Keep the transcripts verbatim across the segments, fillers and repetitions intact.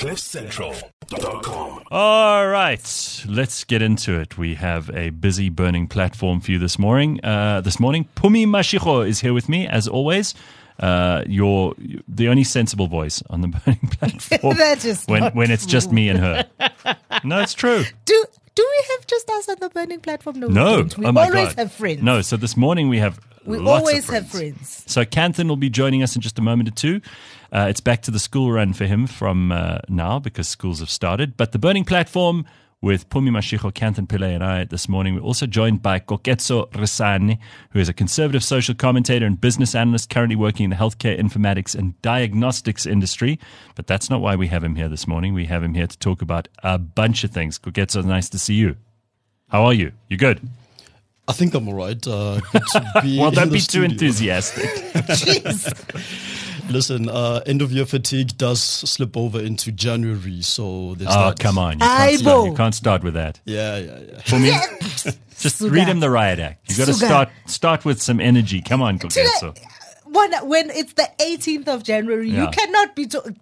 cliff central dot com. All right, let's get into it. We have a busy burning platform for you this morning. Uh, this morning, Phumi Mashego is here with me, as always. Uh, you're the only sensible voice on the burning platform That's just when, not when it's true. just me and her. No, it's true. Do do we have just us on the burning platform? No, No, we don't. We oh my always God. have friends. No, so this morning we have we lots always of friends. have friends. So Kanthan will be joining us in just a moment or two. Uh, it's back to the school run for him from uh, now because schools have started. But the burning platform with Phumi Mashego, Kanthan Pillay and I this morning, we're also joined by Koketso Resane, who is a conservative social commentator and business analyst currently working in the healthcare, informatics and diagnostics industry. But that's not why we have him here this morning. We have him here to talk about a bunch of things. Koketso, nice to see you. How are you? You good? I think I'm all right. Uh, good to be Well, in don't the be too studio. enthusiastic. Jeez. Listen, uh, end of year fatigue does slip over into January, so there's Oh, that. come on. You can't, start, Aibo. you can't start with that. Yeah, yeah, yeah. For me, just Suga. read him the riot act. You got to Suga. start start with some energy. Come on, Koketso. Today, when, when it's the eighteenth of January, Yeah. you cannot be to-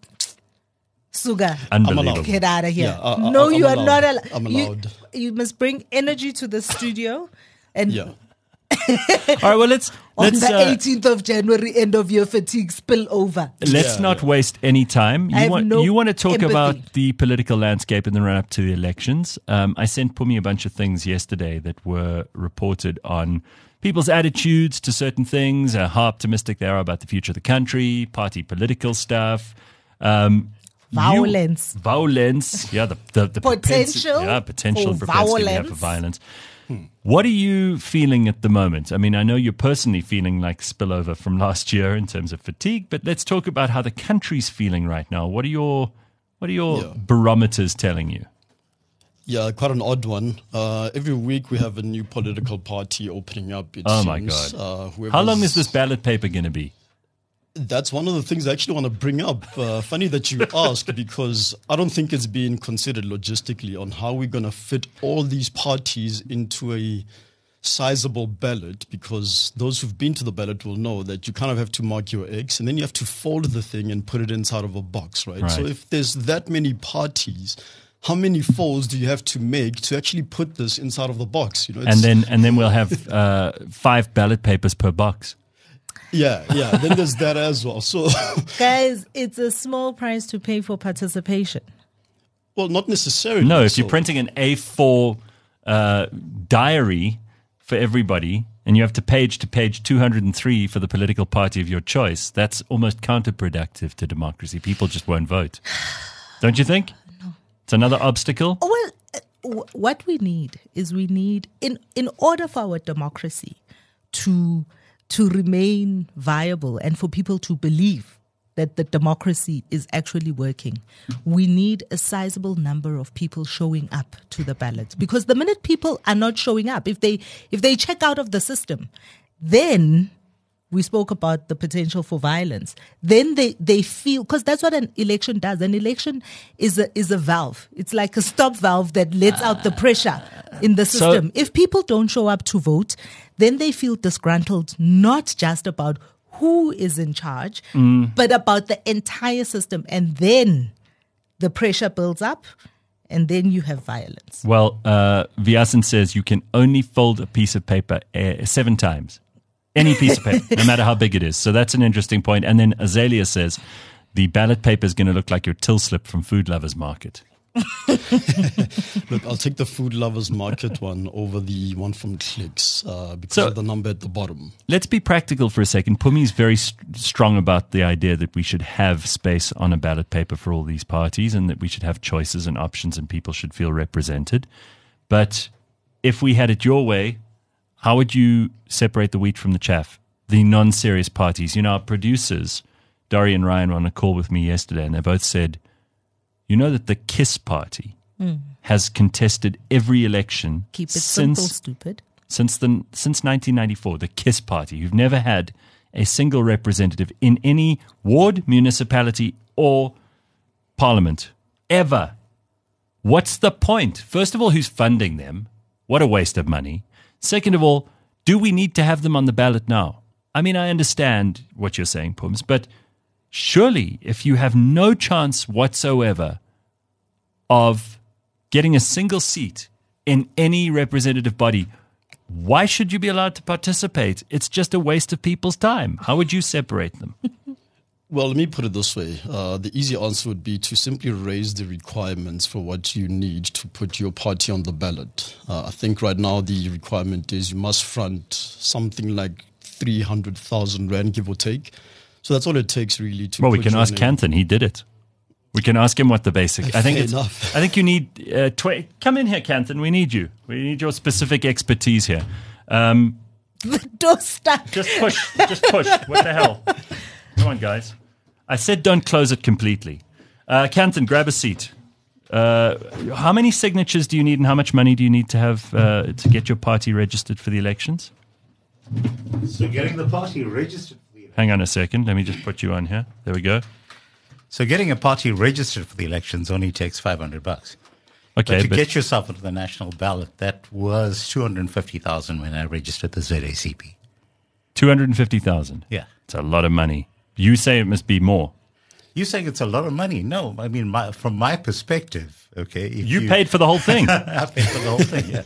Suga. Unbelievable. Get out of here. Yeah, I- I- no, I'm you are allowed. not allowed. I'm You, allowed. you must bring energy to the studio. And Yeah. All right, well, let's on let's the uh, eighteenth of January, end of year fatigue spill over. let's Yeah, not yeah. waste any time. You I have want no you want to talk empathy. about the political landscape in the run up to the elections. Um, I sent Phumi a bunch of things yesterday that were reported on people's attitudes to certain things, uh, how optimistic they are about the future of the country, party political stuff. Um, you- Violence. violence, yeah, the the, the propensi- Potential yeah, potential for propensity we have for violence. violence. What are you feeling at the moment? I mean, I know you're personally feeling like spillover from last year in terms of fatigue, but let's talk about how the country's feeling right now. What are your what are your Yeah. barometers telling you? Yeah, quite an odd one. Uh, every week we have a new political party opening up. It Oh my seems. God. Uh, How long whoever's- is this ballot paper going to be? That's one of the things I actually want to bring up. Uh, funny that you ask, because I don't think it's being considered logistically on how we're going to fit all these parties into a sizable ballot, because those who've been to the ballot will know that you kind of have to mark your X and then you have to fold the thing and put it inside of a box, right? Right. So if there's that many parties, how many folds do you have to make to actually put this inside of the box? You know, And it's- then and then we'll have uh, five ballot papers per box. yeah, yeah. Then there's that as well. So, Guys, it's a small price to pay for participation. well, not necessarily. No, if So- you're printing an A four uh, diary for everybody and you have to page to page two hundred three for the political party of your choice, that's almost counterproductive to democracy. People just won't vote. Don't you think? No. It's another obstacle. Well, uh, w- what we need is we need, in, in order for our democracy to to remain viable and for people to believe that the democracy is actually working, we need a sizable number of people showing up to the ballots. Because the minute people are not showing up, if they if they check out of the system, then we spoke about the potential for violence. Then they, they feel, because that's what an election does. An election is a is a valve. It's like a stop valve that lets out the pressure in the So- system. If people don't show up to vote, then they feel disgruntled, not just about who is in charge, but about the entire system. And then the pressure builds up, and then you have violence. Well, uh, Vyasan says you can only fold a piece of paper uh, seven times. Any piece of paper, no matter how big it is. So that's an interesting point. And then Azalea says the ballot paper is going to look like your till slip from Food Lovers Market. Look, I'll take the Food Lovers Market one over the one from Clicks uh, because So- of the number at the bottom. Let's be practical for a second. Pumi's very st- strong about the idea that we should have space on a ballot paper for all these parties and that we should have choices and options and people should feel represented. But if we had it your way, how would you separate the wheat from the chaff? The non-serious parties. You know, our producers, Dori and Ryan, were on a call with me yesterday and they both said, you know that the KISS party has contested every election Keep it since simple, stupid. since the since nineteen ninety-four, the KISS party, who've never had a single representative in any ward, municipality, or parliament ever. What's the point? First of all, who's funding them? What a waste of money. Second of all, do we need to have them on the ballot now? I mean, I understand what you're saying, Pums, but surely if you have no chance whatsoever of getting a single seat in any representative body, why should you be allowed to participate? It's just a waste of people's time. How would you separate them? Well, let me put it this way. Uh, the easy answer would be to simply raise the requirements for what you need to put your party on the ballot. Uh, I think right now the requirement is you must front something like three hundred thousand rand, give or take. So that's all it takes really to Well, we put can your ask name. Canton. He did it. We can ask him what the basic. I think Fair it's. enough. I think you need. Uh, tw- come in here, Canton. We need you. We need your specific expertise here. Um, The door's stuck. just push. Just push. What the hell? Come on, guys. I said don't close it completely. Uh, Canton, grab a seat. Uh, how many signatures do you need, and how much money do you need to have uh, to get your party registered for the elections? So getting the party registered for the Hang on a second. Let me just put you on here. There we go. So getting a party registered for the elections only takes five hundred bucks. Okay, But to but get yourself into the national ballot, that was two hundred fifty thousand when I registered the Z A C P. two hundred fifty thousand. Yeah. It's a lot of money. You say it must be more. You saying it's a lot of money? No, I mean, my, from my perspective, okay. If You paid for the whole thing. I paid for the whole thing, yeah.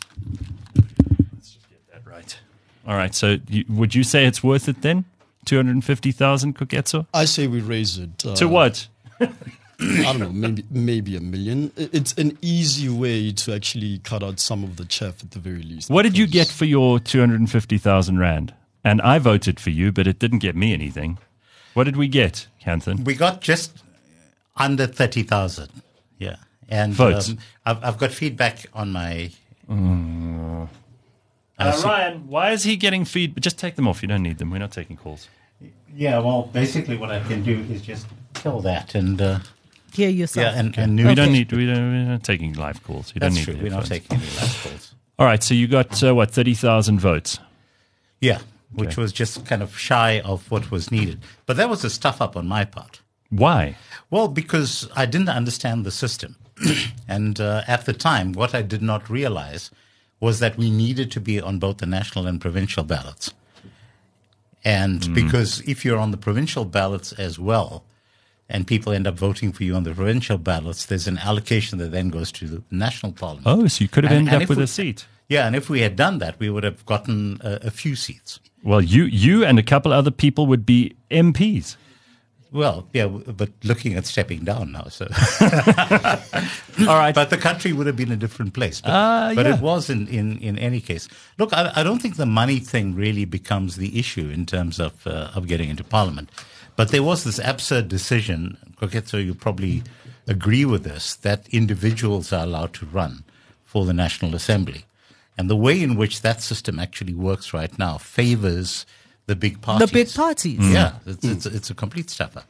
That right. All right. So you, would you say it's worth it then? two hundred fifty thousand Koketso? I say we raise it. Uh, To what? I don't know, maybe maybe a million. I- It's an easy way to actually cut out some of the chaff at the very least. What did you because- get for your two hundred fifty thousand Rand? And I voted for you, but it didn't get me anything. What did we get, Canton? We got just under thirty thousand, yeah. And Votes. um, I've, I've got feedback on my... Uh, Ryan, why is he getting feed? Just take them off. You don't need them. We're not taking calls. Yeah, well, basically what I can do is just kill that and... Uh, Hear yourself. yeah, and, and We new- don't need. We don't, we're not taking live calls. You That's don't need true. the We're not headphones. taking any last calls. All right. So you got uh, what thirty thousand votes. Yeah, which Okay. was just kind of shy of what was needed. But that was a stuff up on my part. Why? Well, because I didn't understand the system. and uh, at the time, what I did not realize was that we needed to be on both the national and provincial ballots. And because if you're on the provincial ballots as well, and people end up voting for you on the provincial ballots, there's an allocation that then goes to the national parliament. Oh, so you could have And- ended and up if with we- a seat. Yeah, and if we had done that, we would have gotten a, a few seats. Well, you you and a couple other people would be M Ps. Well, yeah, w- but looking at stepping down now, so. All right. But the country would have been a different place. But, Uh, but yeah. it was in, in, in any case. Look, I, I don't think the money thing really becomes the issue in terms of uh, of getting into Parliament. But there was this absurd decision, Koketso, you probably agree with this, that individuals are allowed to run for the National Assembly. And the way in which that system actually works right now favors the big The parties. big parties. Yeah, it's, it's, it's a complete stuffer.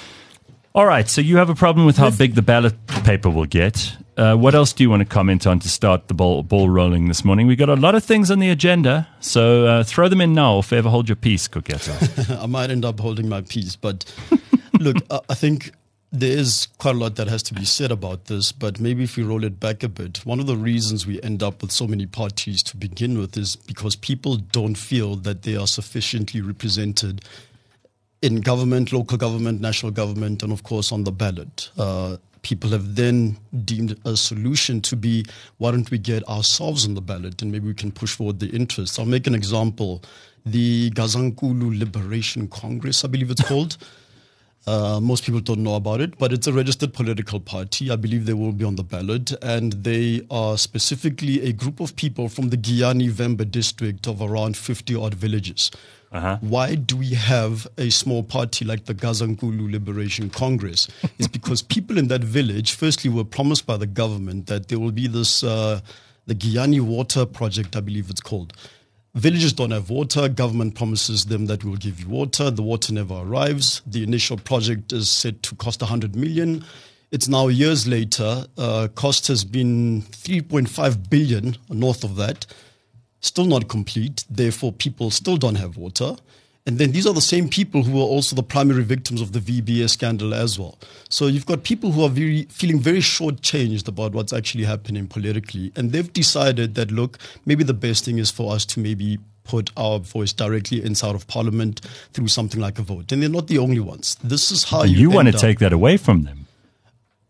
All right. So you have a problem with how big the ballot paper will get. Uh, what else do you want to comment on to start the ball, ball rolling this morning? We got a lot of things on the agenda, so uh, throw them in now, or forever hold your peace, Koketso. I might end up holding my peace. But look, I, I think there is quite a lot that has to be said about this. But maybe if we roll it back a bit, one of the reasons we end up with so many parties to begin with is because people don't feel that they are sufficiently represented in government, local government, national government, and of course on the ballot. Uh, people have then deemed a solution to be, why don't we get ourselves on the ballot and maybe we can push forward the interests. I'll make an example. The Gazankulu Liberation Congress, I believe it's called. Uh, most people don't know about it, but it's a registered political party. I believe they will be on the ballot, and they are specifically a group of people from the Giyani Vemba district of around fifty odd villages. Uh-huh. Why do we have a small party like the Gazankulu Liberation Congress? It's because people in that village, firstly, were promised by the government that there will be this, uh, the Giyani Water Project, I believe it's called. Villages don't have water. Government promises them that we'll give you water. The water never arrives. The initial project is set to cost one hundred million. It's now years later. Uh, cost has been three point five billion north of that. Still not complete. Therefore, people still don't have water. And then these are the same people who are also the primary victims of the V B S scandal as well. So you've got people who are very feeling very shortchanged about what's actually happening politically. And they've decided that, look, maybe the best thing is for us to maybe put our voice directly inside of Parliament through something like a vote. And they're not the only ones. This is how you You want to end up- take that away from them.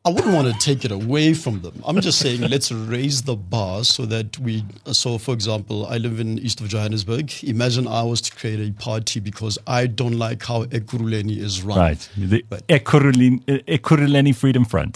I wouldn't want to take it away from them. I'm just saying let's raise the bar so that we, so for example, I live in east of Johannesburg. Imagine I was to create a party because I don't like how Ekurhuleni is run. Right. The Right. Ekurhuleni, Ekurhuleni Freedom Front.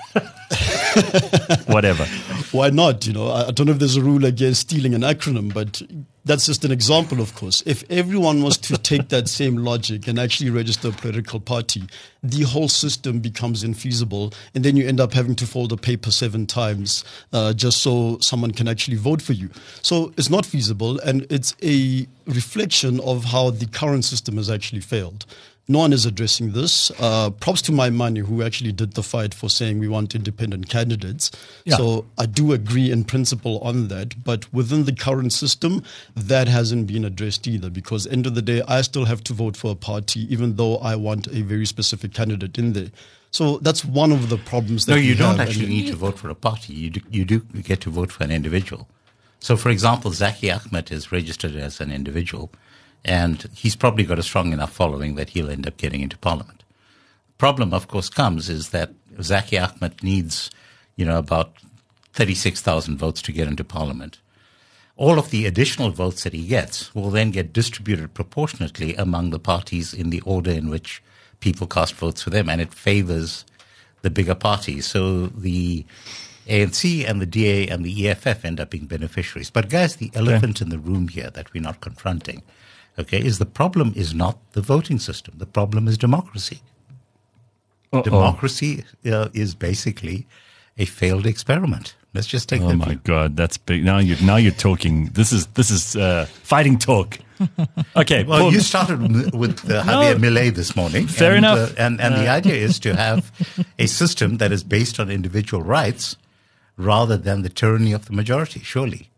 Whatever. Why not? You know, I I don't know if there's a rule against stealing an acronym, but that's just an example, of course. If everyone was to take that same logic and actually register a political party, the whole system becomes infeasible, and then you end up having to fold a paper seven times uh, just so someone can actually vote for you. So it's not feasible, and it's a reflection of how the current system has actually failed. No one is addressing this. Uh, props to my money who actually did the fight for saying we want independent candidates. Yeah. So I do agree in principle on that. But within the current system, that hasn't been addressed either, because end of the day, I still have to vote for a party, even though I want a very specific candidate in there. So that's one of the problems that No, we you don't have. actually And- need to vote for a party. You do, you do get to vote for an individual. So, for example, Zaki Ahmed is registered as an individual, and he's probably got a strong enough following that he'll end up getting into parliament. Problem, of course, comes is that Zaki Ahmed needs, you know, about thirty-six thousand votes to get into parliament. All of the additional votes that he gets will then get distributed proportionately among the parties in the order in which people cast votes for them, and it favors the bigger parties. So the A N C and the D A and the E F F end up being beneficiaries. But guys, the elephant in the room here that we're not confronting, okay, is the problem is not the voting system. The problem is democracy. Uh-oh. Democracy uh, is basically a failed experiment. Let's just take Oh that my view. God, that's big. Now you're now you're talking. This is this is uh, fighting talk. Okay, Well, Paul, you started with with, uh, Javier Milei this morning. Fair and, enough. Uh, and and the idea is to have a system that is based on individual rights rather than the tyranny of the majority, surely.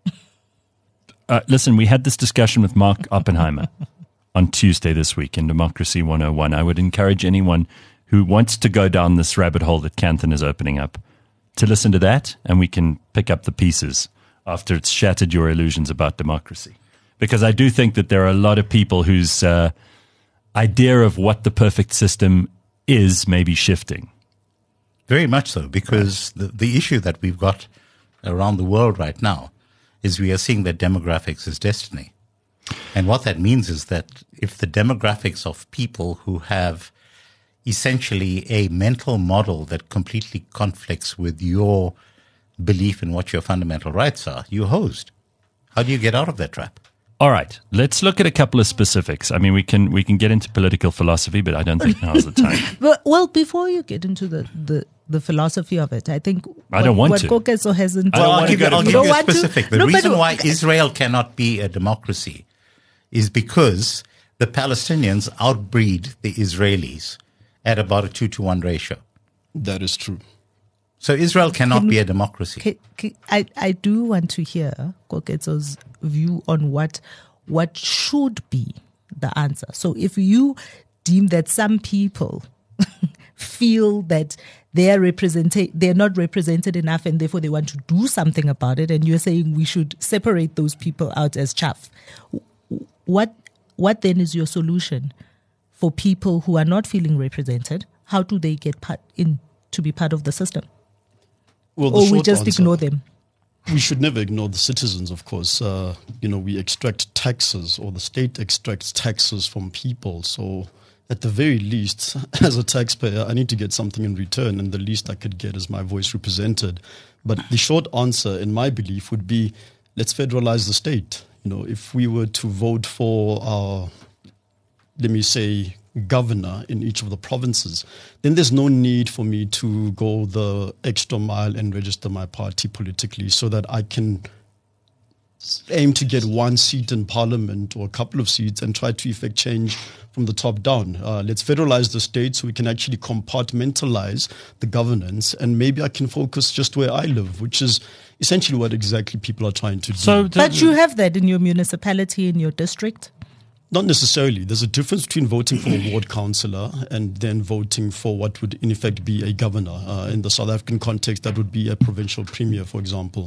Uh, listen, we had this discussion with Mark Oppenheimer on Tuesday this week in Democracy one oh one. I would encourage anyone who wants to go down this rabbit hole that Kanthan is opening up to listen to that, and we can pick up the pieces after it's shattered your illusions about democracy. Because I do think that there are a lot of people whose uh, idea of what the perfect system is may be shifting. Very much so, because the, the issue that we've got around the world right now is we are seeing that demographics is destiny. And what that means is that if the demographics of people who have essentially a mental model that completely conflicts with your belief in what your fundamental rights are, you're hosed. How do you get out of that trap? All right, let's look at a couple of specifics. I mean, we can we can get into political philosophy, but I don't think now's the time. Well, well, before you get into the, the, the philosophy of it, I think I don't want what to. Kokeso hasn't. I don't I'll wanna give go you, to I'll You give don't you a want to- specific. The No, but- reason why Israel cannot be a democracy is because the Palestinians outbreed the Israelis at about a two to one ratio. That is true. So Israel cannot be a democracy. K- K- I, I do want to hear Koketso's view on what what should be the answer. So if you deem that some people feel that they're represented, they're not represented enough, and therefore they want to do something about it, and you're saying we should separate those people out as chaff, what what then is your solution for people who are not feeling represented? How do they get part in to be part of the system? Well, the Or we short just answer- ignore them? We should never ignore the citizens, of course. Uh, you know, we extract taxes, or the state extracts taxes from people. So at the very least, as a taxpayer, I need to get something in return, and the least I could get is my voice represented. But the short answer, in my belief, would be let's federalize the state. You know, if we were to vote for our, let me say, governor in each of the provinces, then there's no need for me to go the extra mile and register my party politically so that I can aim to get one seat in parliament or a couple of seats and try to effect change from the top down. Uh, let's federalize the state so we can actually compartmentalize the governance, and maybe I can focus just where I live, which is essentially what exactly people are trying to do. So, the, But you have that in your municipality, in your district. Not necessarily. There's a difference between voting for a ward councillor and then voting for what would in effect be a governor. Uh, in the South African context, that would be a provincial premier, for example.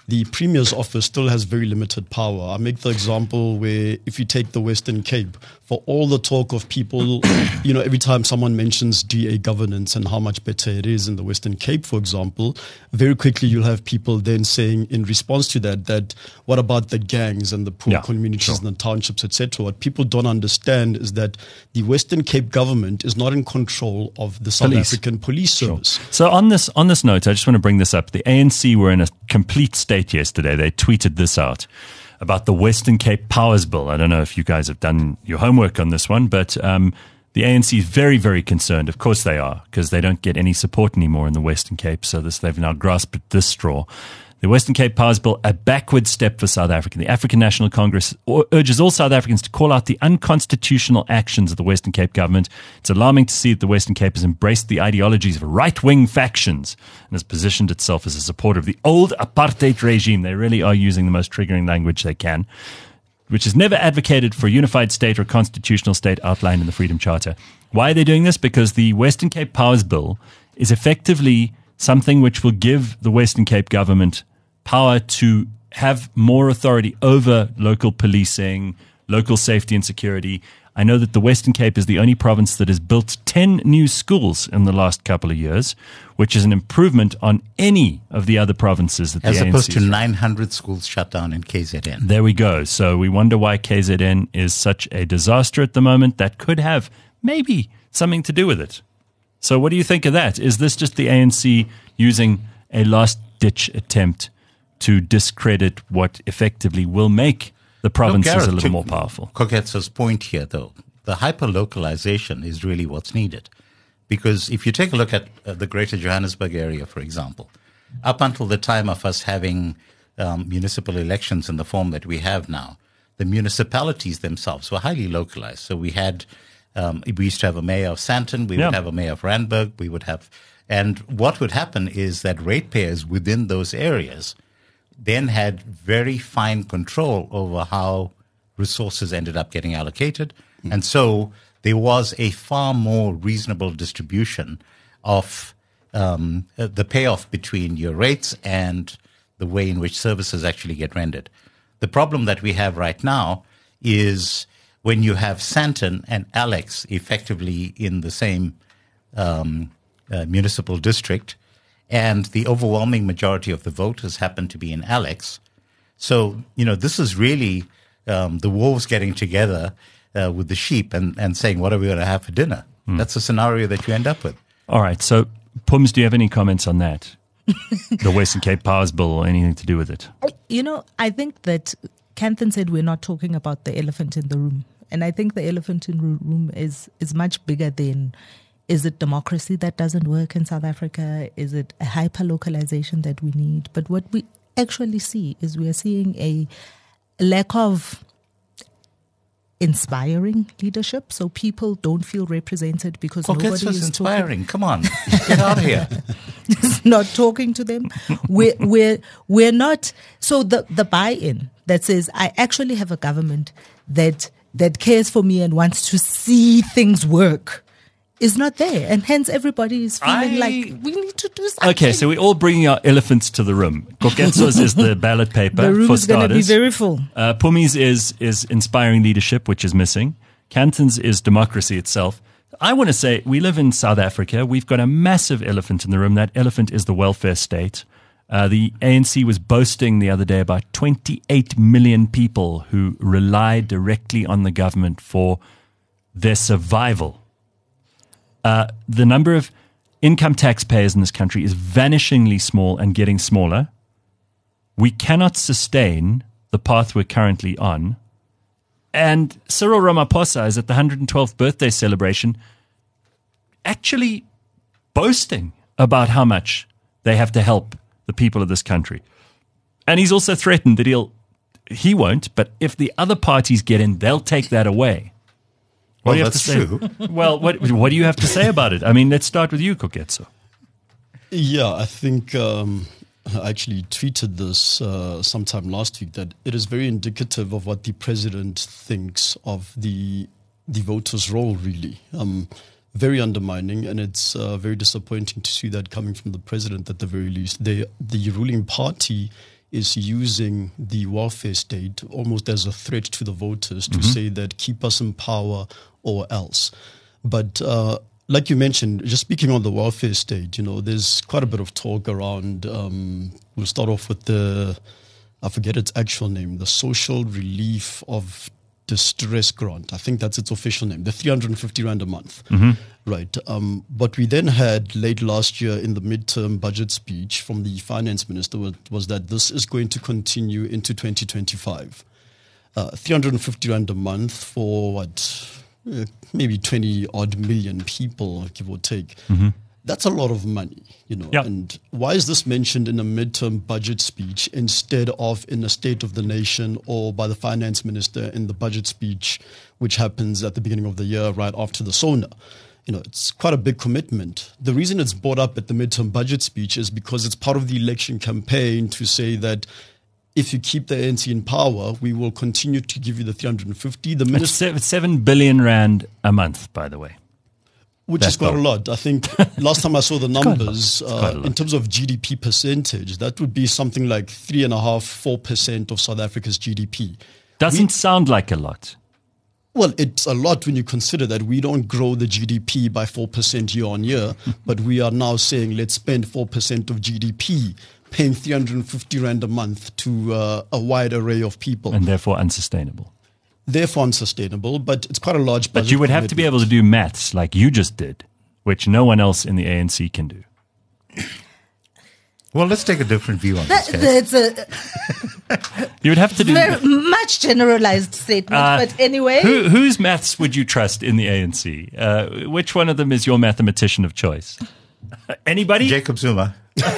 the Premier's office still has very limited power. I make the example where if you take the Western Cape, for all the talk of people, you know, every time someone mentions D A governance and how much better it is in the Western Cape, for example, very quickly you'll have people then saying in response to that, that what about the gangs and the poor Yeah, communities sure. and the townships, et cetera. What people don't understand is that the Western Cape government is not in control of the South Police. African police service. So on this on this note, I just want to bring this up. The A N C were in a complete state yesterday. They tweeted this out about the Western Cape Powers Bill. I don't know if you guys have done your homework on this one, but um, the A N C is very, very concerned. Of course they are, because they don't get any support anymore in the Western Cape. So this they've now grasped at this straw. The Western Cape Powers Bill, a backward step for South Africa. The African National Congress urges all South Africans to call out the unconstitutional actions of the Western Cape government. It's alarming to see that the Western Cape has embraced the ideologies of right-wing factions and has positioned itself as a supporter of the old apartheid regime. They really are using the most triggering language they can, which has never advocated for a unified state or a constitutional state outlined in the Freedom Charter. Why are they doing this? Because the Western Cape Powers Bill is effectively something which will give the Western Cape government power to have more authority over local policing, local safety and security. I know that the Western Cape is the only province that has built ten new schools in the last couple of years, which is an improvement on any of the other provinces that the As A N C opposed to is- nine hundred schools shut down in K Z N. There we go. So we wonder why K Z N is such a disaster at the moment. That could have maybe something to do with it. So what do you think of that? Is this just the A N C using a last-ditch attempt to discredit what effectively will make the provinces Gareth, a little to more powerful? Koketso's point here, though, the hyper-localization is really what's needed. Because if you take a look at uh, the greater Johannesburg area, for example, up until the time of us having um, municipal elections in the form that we have now, the municipalities themselves were highly localized. So we had, um, we used to have a mayor of Sandton, we Yeah. would have a mayor of Randburg, we would have, and what would happen is that ratepayers within those areas then had very fine control over how resources ended up getting allocated. Mm. And so there was a far more reasonable distribution of um, the payoff between your rates and the way in which services actually get rendered. The problem that we have right now is when you have Sandton and Alex effectively in the same um, uh, municipal district, and the overwhelming majority of the voters happen to be in Alex. So, you know, this is really um, the wolves getting together uh, with the sheep and, and saying, what are we going to have for dinner? Mm. That's the scenario that you end up with. All right. So, Pums, do you have any comments on that? The Western Cape Powers Bill or anything to do with it? You know, I think that Kanthan said we're not talking about the elephant in the room. And I think the elephant in the room is, is much bigger than... Is it democracy that doesn't work in South Africa? Is it a hyper-localization that we need? But what we actually see is we are seeing a lack of inspiring leadership. So people don't feel represented because nobody Koketso's is inspiring. Come on, get out of here. not talking to them. We're, we're, we're not. So the, the buy-in that says, I actually have a government that, that cares for me and wants to see things work is not there. And hence everybody is feeling I- like we need to do something. Okay, so we're all bringing our elephants to the room. Koketso's is the ballot paper the room for is going to be starters. very full. Uh, Pumi's is is inspiring leadership, which is missing. Kanthan's is democracy itself. I want to say we live in South Africa. We've got a massive elephant in the room. That elephant is the welfare state. Uh, the A N C was boasting the other day about twenty-eight million people who rely directly on the government for their survival. Uh, the number of income taxpayers in this country is vanishingly small and getting smaller. We cannot sustain the path we're currently on. And Cyril Ramaphosa is at the one hundred twelfth birthday celebration actually boasting about how much they have to help the people of this country. And he's also threatened that he'll, he won't, but if the other parties get in, they'll take that away. What Well, do you have that's to say? true. Well, what what do you have to say about it? I mean, let's start with you, Koketso. Yeah, I think um, I actually tweeted this uh, sometime last week that it is very indicative of what the president thinks of the the voters' role, really. Um, very undermining, and it's uh, very disappointing to see that coming from the president at the very least. They, the ruling party is using the welfare state almost as a threat to the voters to Mm-hmm. say that keep us in power or else. But uh, like you mentioned, just speaking on the welfare state, you know, there's quite a bit of talk around, um, we'll start off with the, I forget its actual name, the Social Relief of Distress Grant. I think that's its official name, the three hundred fifty rand a month. Mm-hmm. Right. Um, what we then had late last year in the midterm budget speech from the finance minister was, was that this is going to continue into twenty twenty-five. Uh, three hundred fifty rand a month for what, uh, maybe twenty odd million people, give or take. Mm-hmm. That's a lot of money, you know. Yep. And why is this mentioned in a midterm budget speech instead of in a State of the Nation or by the finance minister in the budget speech, which happens at the beginning of the year right after the SONA? You know, it's quite a big commitment. The reason it's brought up at the midterm budget speech is because it's part of the election campaign to say that if you keep the A N C in power, we will continue to give you the three hundred fifty. The It's minister, se- seven billion rand a month, by the way. which That's is quite not- a lot. I think last time I saw the quite a lot. numbers, It's quite a uh, lot. in terms of G D P percentage, that would be something like three and a half, four percent of South Africa's G D P. Doesn't sound like a lot. Well, it's a lot when you consider that we don't grow the G D P by four percent year on year, but we are now saying let's spend four percent of G D P paying three hundred fifty rand a month to uh, a wide array of people. And therefore unsustainable. Therefore unsustainable, but it's quite a large budget. But you would have to be able to do maths like you just did, which no one else in the A N C can do. Well, let's take a different view on That, this. Guys. that's a You would have to do. very much generalized statement, Uh, but anyway. Who, whose maths would you trust in the A N C? Uh, which one of them is your mathematician of choice? Anybody? Jacob Zuma.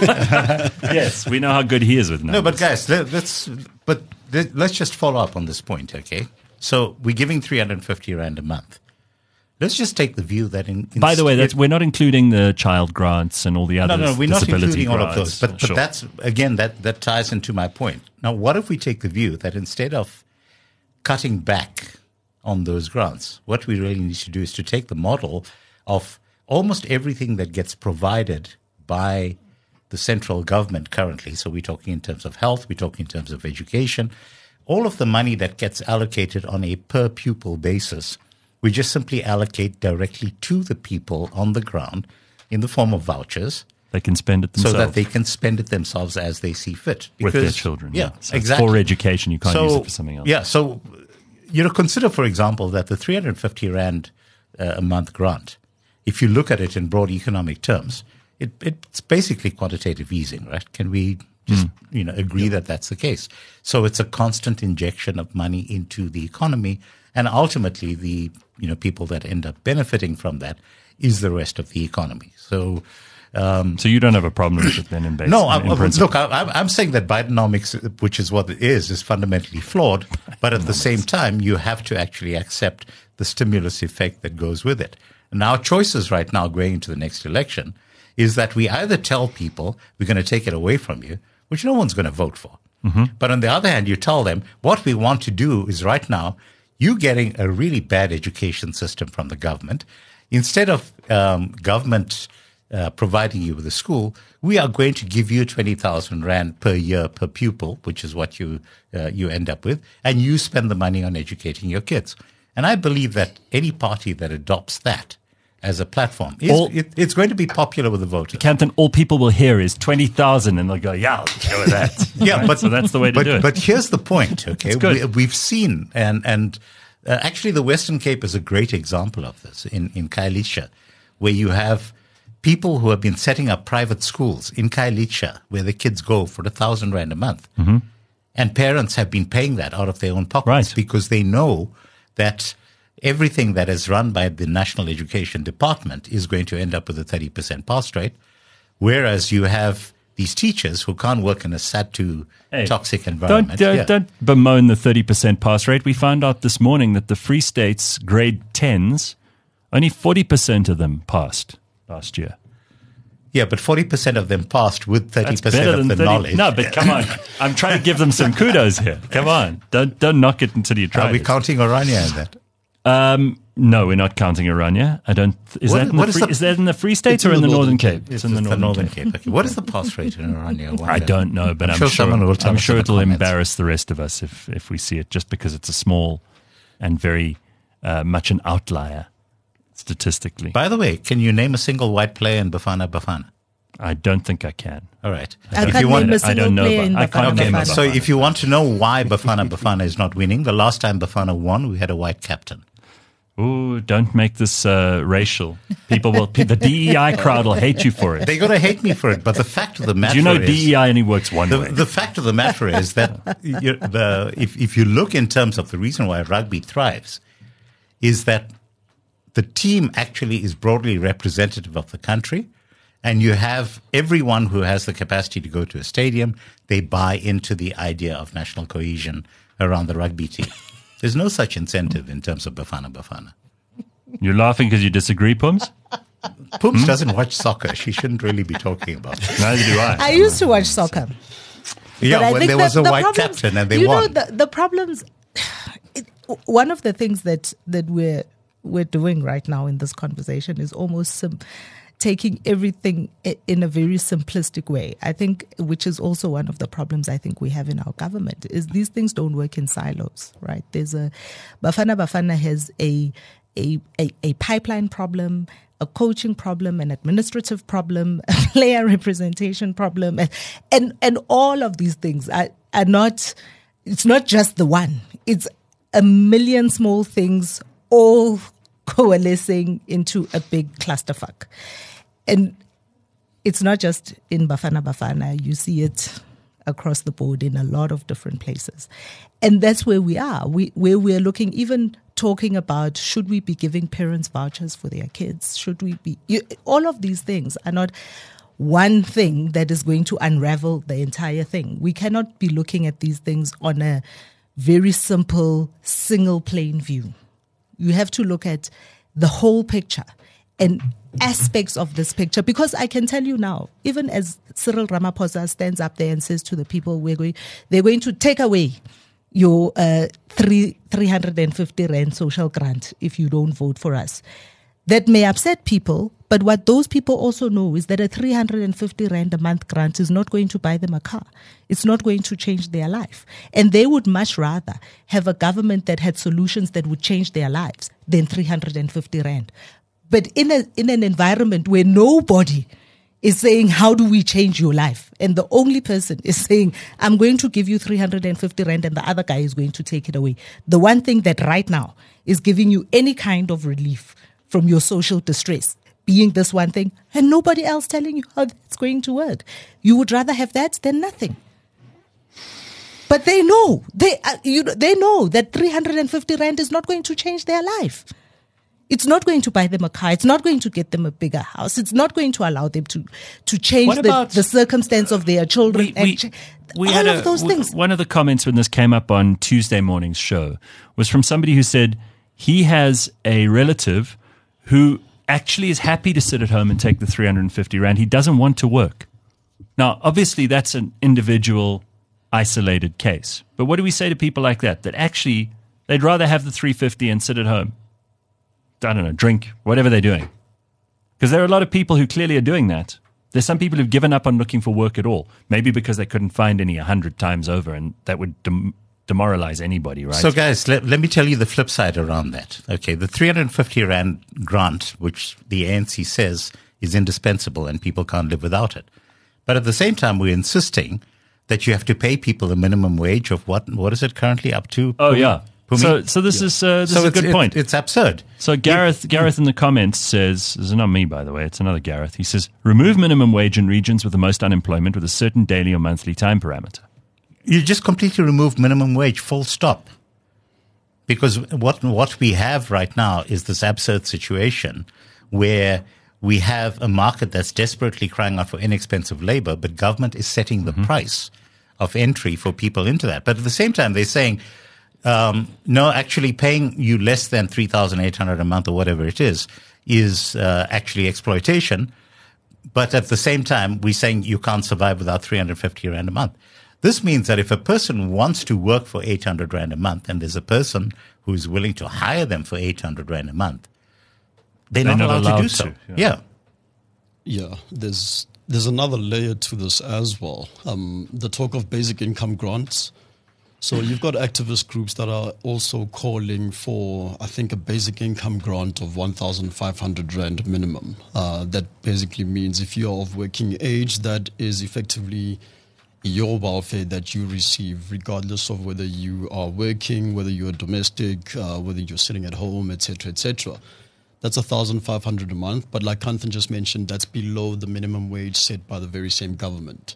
Yes, we know how good he is with numbers. No, but guys, let, let's but let, let's just follow up on this point, okay? So we're giving three hundred fifty rand a month. Let's just take the view that in, in By the way, that's, it- we're not including the child grants and all the other no, no, we're not disability including all of grants. those. But, but Sure. that's, again, that, that ties into my point. Now, what if we take the view that instead of cutting back on those grants, what we really need to do is to take the model of almost everything that gets provided by the central government currently. So we're talking in terms of health, we're talking in terms of education, all of the money that gets allocated on a per pupil basis, we just simply allocate directly to the people on the ground in the form of vouchers, They can spend it themselves so that they can spend it themselves as they see fit. with their Because- children. Yeah, So it's exactly. for education. You can't use it for something else. Yeah, so, you know, consider, for example, that the three hundred fifty rand uh, a month grant, if you look at it in broad economic terms, it, it's basically quantitative easing, right? Can we just, Mm. you know, agree that that's the case? So it's a constant injection of money into the economy, and ultimately the, you know, people that end up benefiting from that is the rest of the economy. So, So you don't have a problem with it then in base, no, in, I, in I- principle. look, I, I'm- I'm saying that Bidenomics, which is what it is, is fundamentally flawed. But at the same time, you have to actually accept the stimulus effect that goes with it. And our choices right now going into the next election is that we either tell people we're going to take it away from you, which no one's going to vote for. But on the other hand, you tell them what we want to do is right now, you getting a really bad education system from the government. Instead of um, government uh, providing you with a school, we are going to give you twenty thousand rand per year per pupil, which is what you uh, you end up with, and you spend the money on educating your kids. And I believe that any party that adopts that as a platform, is, All- it, it's going to be popular with the voters. Canton, all people will hear is twenty thousand and they'll go, yeah, I'll go with that. Yeah, Right? but So that's the way to but, do it. But here's the point, okay? good. We, we've seen, and and uh, actually, the Western Cape is a great example of this in in Khayelitsha, where you have people who have been setting up private schools in Khayelitsha, where the kids go for a thousand rand a month, mm-hmm. and parents have been paying that out of their own pockets Right. because they know that everything that is run by the National Education Department is going to end up with a thirty percent pass rate, whereas you have these teachers who can't work in a S A D two Hey, toxic Don't, environment. don't, Yeah. don't bemoan the thirty percent pass rate. We found out this morning that the Free State's grade tens, only forty percent of them passed last year. Yeah, but forty percent of them passed with thirty That's percent better of than the thirty. knowledge. No, but come on. I'm trying to give them some kudos here. Come on. Don't don't knock it until you try Are we it. counting Orania in that? Um, no, we're not counting Orania. I don't. Is What- that in what the is free, the- is that in the Free State It's or in in the the Northern Northern Cape? It's in the the Northern, Northern Cape. Cape. Okay. What is the pass rate in Orania? I don't know, but I'm, I'm sure someone will tell I'm us sure in the it'll comments. embarrass the rest of us if if we see it, just because it's a small and very uh, much an outlier statistically. By the way, can you name a single white player in Bafana Bafana? I don't think I can. All right. I If can't you want- name a I single don't know player about- in I Bafana can't name Bafana. about- So if you want to know why Bafana Bafana is not winning, the last time Bafana won, we had a white captain. Ooh, don't make this uh, racial. People will. The D E I crowd will hate you for it. They're going to hate me for it, but the fact of the matter Do you know is... D E I only works one The, way? the fact of the matter is that you the, if, if you look in terms of the reason why rugby thrives, is that the team actually is broadly representative of the country, and you have everyone who has the capacity to go to a stadium, they buy into the idea of national cohesion around the rugby team. There's no such incentive in terms of Bafana Bafana. You're laughing because you disagree, Pums? Pooms doesn't watch soccer. She shouldn't really be talking about it. Neither do I. I used to watch soccer. Yeah, But I when think there that was a the white problems- captain and they you won. know, the, the problems. It, one of the things that that we're we're doing right now in this conversation is almost sim- taking everything i- in a very simplistic way. I think, which is also one of the problems I think we have in our government, is these things don't work in silos, right? There's a Bafana Bafana has a a a, a pipeline problem, a coaching problem, an administrative problem, a player representation problem, and and, and all of these things are, are not, it's not just the one. It's a million small things all coalescing into a big clusterfuck. And it's not just in Bafana Bafana. You see it across the board in a lot of different places. And that's where we are, we, where we're looking, even talking about, should we be giving parents vouchers for their kids? Should we be, you, all of these things are not one thing that is going to unravel the entire thing. We cannot be looking at these things on a very simple, single plane view. You have to look at the whole picture and aspects of this picture, because I can tell you now, even as Cyril Ramaphosa stands up there and says to the people, we're going, they're going to take away your uh, three three hundred and fifty rand social grant if you don't vote for us. That may upset people, but what those people also know is that a three hundred and fifty rand a month grant is not going to buy them a car. It's not going to change their life. And they would much rather have a government that had solutions that would change their lives than three hundred and fifty rand. But in a in an environment where nobody is saying, how do we change your life? And the only person is saying, I'm going to give you three hundred fifty rand and the other guy is going to take it away. The one thing that right now is giving you any kind of relief from your social distress being this one thing, and nobody else telling you how it's going to work. You would rather have that than nothing. But they know, they uh, you know, they know that three hundred fifty rand is not going to change their life. It's not going to buy them a car. It's not going to get them a bigger house. It's not going to allow them to, to change What the, about- the circumstance of their children. We, and we, ch- we all had of a, those w- things. One of the comments when this came up on Tuesday morning's show was from somebody who said he has a relative who actually is happy to sit at home and take the three hundred fifty rand. He doesn't want to work. Now, obviously, that's an individual, isolated case. But what do we say to people like that? That actually they'd rather have the three hundred fifty and sit at home. I don't know, drink, whatever they're doing. Because there are a lot of people who clearly are doing that. There's some people who've given up on looking for work at all, maybe because they couldn't find any a hundred times over, and that would dem- demoralize anybody, right? So, guys, let, let me tell you the flip side around that. Okay, the three hundred fifty rand grant, which the A N C says is indispensable and people can't live without it. But at the same time, we're insisting that you have to pay people a minimum wage of what? What is it currently up to? oh, yeah. Pumi? So, so this is uh, this So is a it's- good it- point. It's absurd. So Gareth, Gareth in the comments says, this is not me, by the way, it's another Gareth. He says, remove minimum wage in regions with the most unemployment with a certain daily or monthly time parameter. You just completely remove minimum wage, full stop. Because what what we have right now is this absurd situation where we have a market that's desperately crying out for inexpensive labor, but government is setting the mm-hmm. price of entry for people into that. But at the same time, they're saying, um, no, actually paying you less than three thousand eight hundred a month or whatever it is, is uh, actually exploitation. But at the same time, we're saying you can't survive without three hundred fifty rand a month. This means that if a person wants to work for eight hundred rand a month and there's a person who is willing to hire them for eight hundred rand a month, they're, They're not, not allowed, allowed to do to, so. yeah. Yeah. Yeah, there's there's another layer to this as well. Um, the talk of basic income grants. So you've got activist groups that are also calling for, I think, a basic income grant of one thousand five hundred rand minimum. Uh, that basically means if you're of working age, that is effectively your welfare that you receive, regardless of whether you are working, whether you're domestic, uh, whether you're sitting at home, et cetera, et cetera. That's one thousand five hundred a month. But like Kanthan just mentioned, that's below the minimum wage set by the very same government.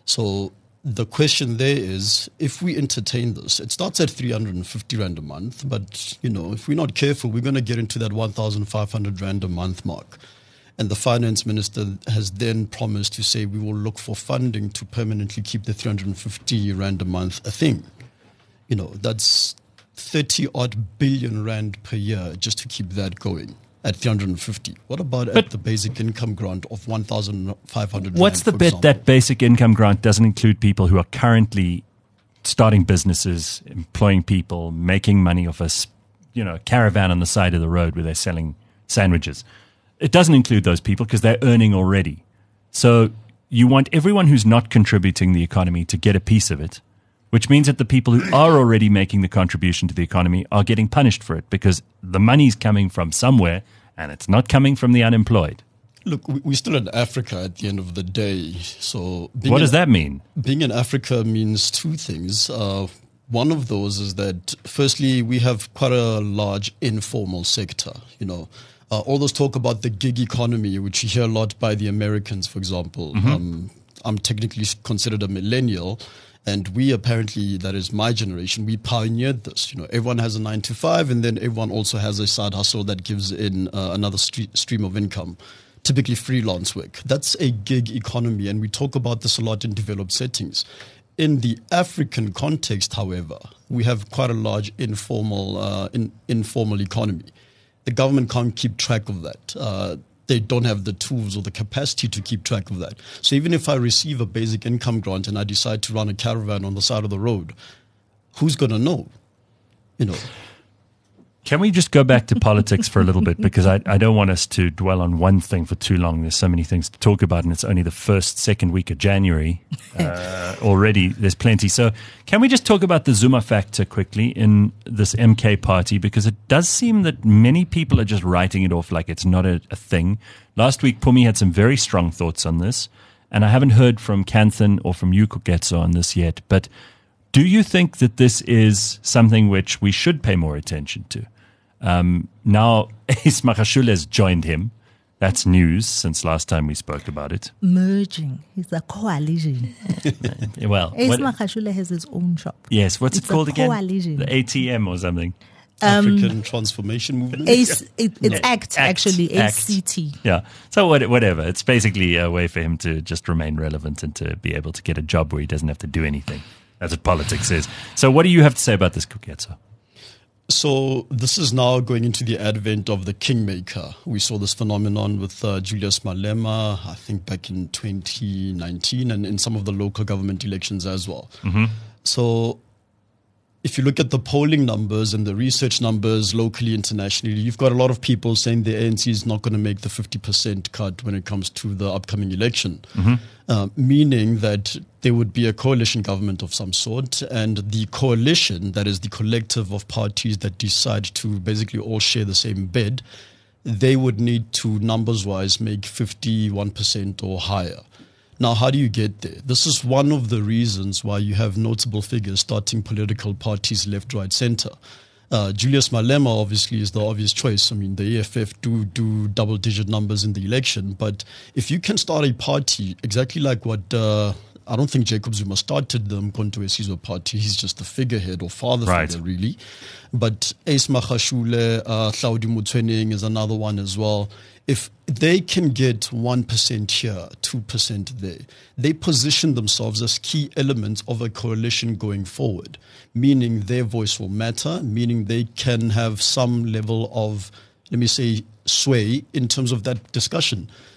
So the question there is, if we entertain this, it starts at three hundred fifty rand a month. But, you know, if we're not careful, we're going to get into that one thousand five hundred rand a month mark. And the finance minister has then promised to say we will look for funding to permanently keep the three hundred fifty rand a month a thing. You know, that's thirty odd billion rand per year just to keep that going at three hundred fifty. What about But at the basic income grant of one thousand five hundred rand? What's the for bit example? that basic income grant doesn't include people who are currently starting businesses, employing people, making money off a s- you know caravan on the side of the road where they're selling sandwiches? It doesn't include those people because they're earning already. So you want everyone who's not contributing the economy to get a piece of it, which means that the people who are already making the contribution to the economy are getting punished for it because the money's coming from somewhere and it's not coming from the unemployed. Look, we- we're still in Africa at the end of the day. So being What in- does that mean? Being in Africa means two things. Uh, one of those is that, firstly, we have quite a large informal sector. You know, uh, all this talk about the gig economy, which you hear a lot by the Americans, for example. Mm-hmm. Um, I'm technically considered a millennial. And we apparently, that is my generation, we pioneered this. You know, everyone has a nine to five, and then everyone also has a side hustle that gives in uh, another stre- stream of income, typically freelance work. That's a gig economy, and we talk about this a lot in developed settings. In the African context, however, we have quite a large informal, uh, in, informal economy. The government can't keep track of that. Uh, They don't have the tools or the capacity to keep track of that. So even if I receive a basic income grant and I decide to run a caravan on the side of the road, who's going to know? You know. Can we just go back to politics for a little bit? Because I, I don't want us to dwell on one thing for too long. There's so many things to talk about, and it's only the first, second week of January. Uh, already, there's plenty. So can we just talk about the Zuma factor quickly in this M K party? Because it does seem that many people are just writing it off like it's not a, a thing. Last week, Pumi had some very strong thoughts on this, and I haven't heard from Kanthan or from you, Koketso, on this yet. But do you think that this is something which we should pay more attention to? Um, now, Ace Magashule has joined him. That's news since last time we spoke about it. Merging. It's a coalition. Well, Ace what- Magashule has his own shop. yes, what's It's it called a again? coalition. The A T M or something. African Transformation Movement. Ace, it, it's Yeah. ACT, Act, actually, Act. A C T. Yeah. So what, whatever. It's basically a way for him to just remain relevant and to be able to get a job where he doesn't have to do anything. That's what politics is. So what do you have to say about this, Koketso? So this is now going into the advent of the kingmaker. We saw this phenomenon with uh, Julius Malema, I think back in twenty nineteen, and in some of the local government elections as well. Mm-hmm. So if you look at the polling numbers and the research numbers locally, internationally, you've got a lot of people saying the A N C is not going to make the fifty percent cut when it comes to the upcoming election, mm-hmm. uh, meaning that there would be a coalition government of some sort, and the coalition, that is the collective of parties that decide to basically all share the same bed, they would need to, numbers-wise, make fifty-one percent or higher. Now, how do you get there? This is one of the reasons why you have notable figures starting political parties left, right, center. Uh, Julius Malema obviously is the obvious choice. I mean, the E F F do do double-digit numbers in the election, but if you can start a party exactly like what uh, I don't think Jacob Zuma started the Mkhonto weSizwe party. He's just the figurehead or father Right. figure, really. But Ace Magashule, uh, Hlaudi Motsoeneng is another one as well. If they can get one percent here, two percent there, they position themselves as key elements of a coalition going forward, meaning their voice will matter, meaning they can have some level of, let me say, sway in terms of that discussion.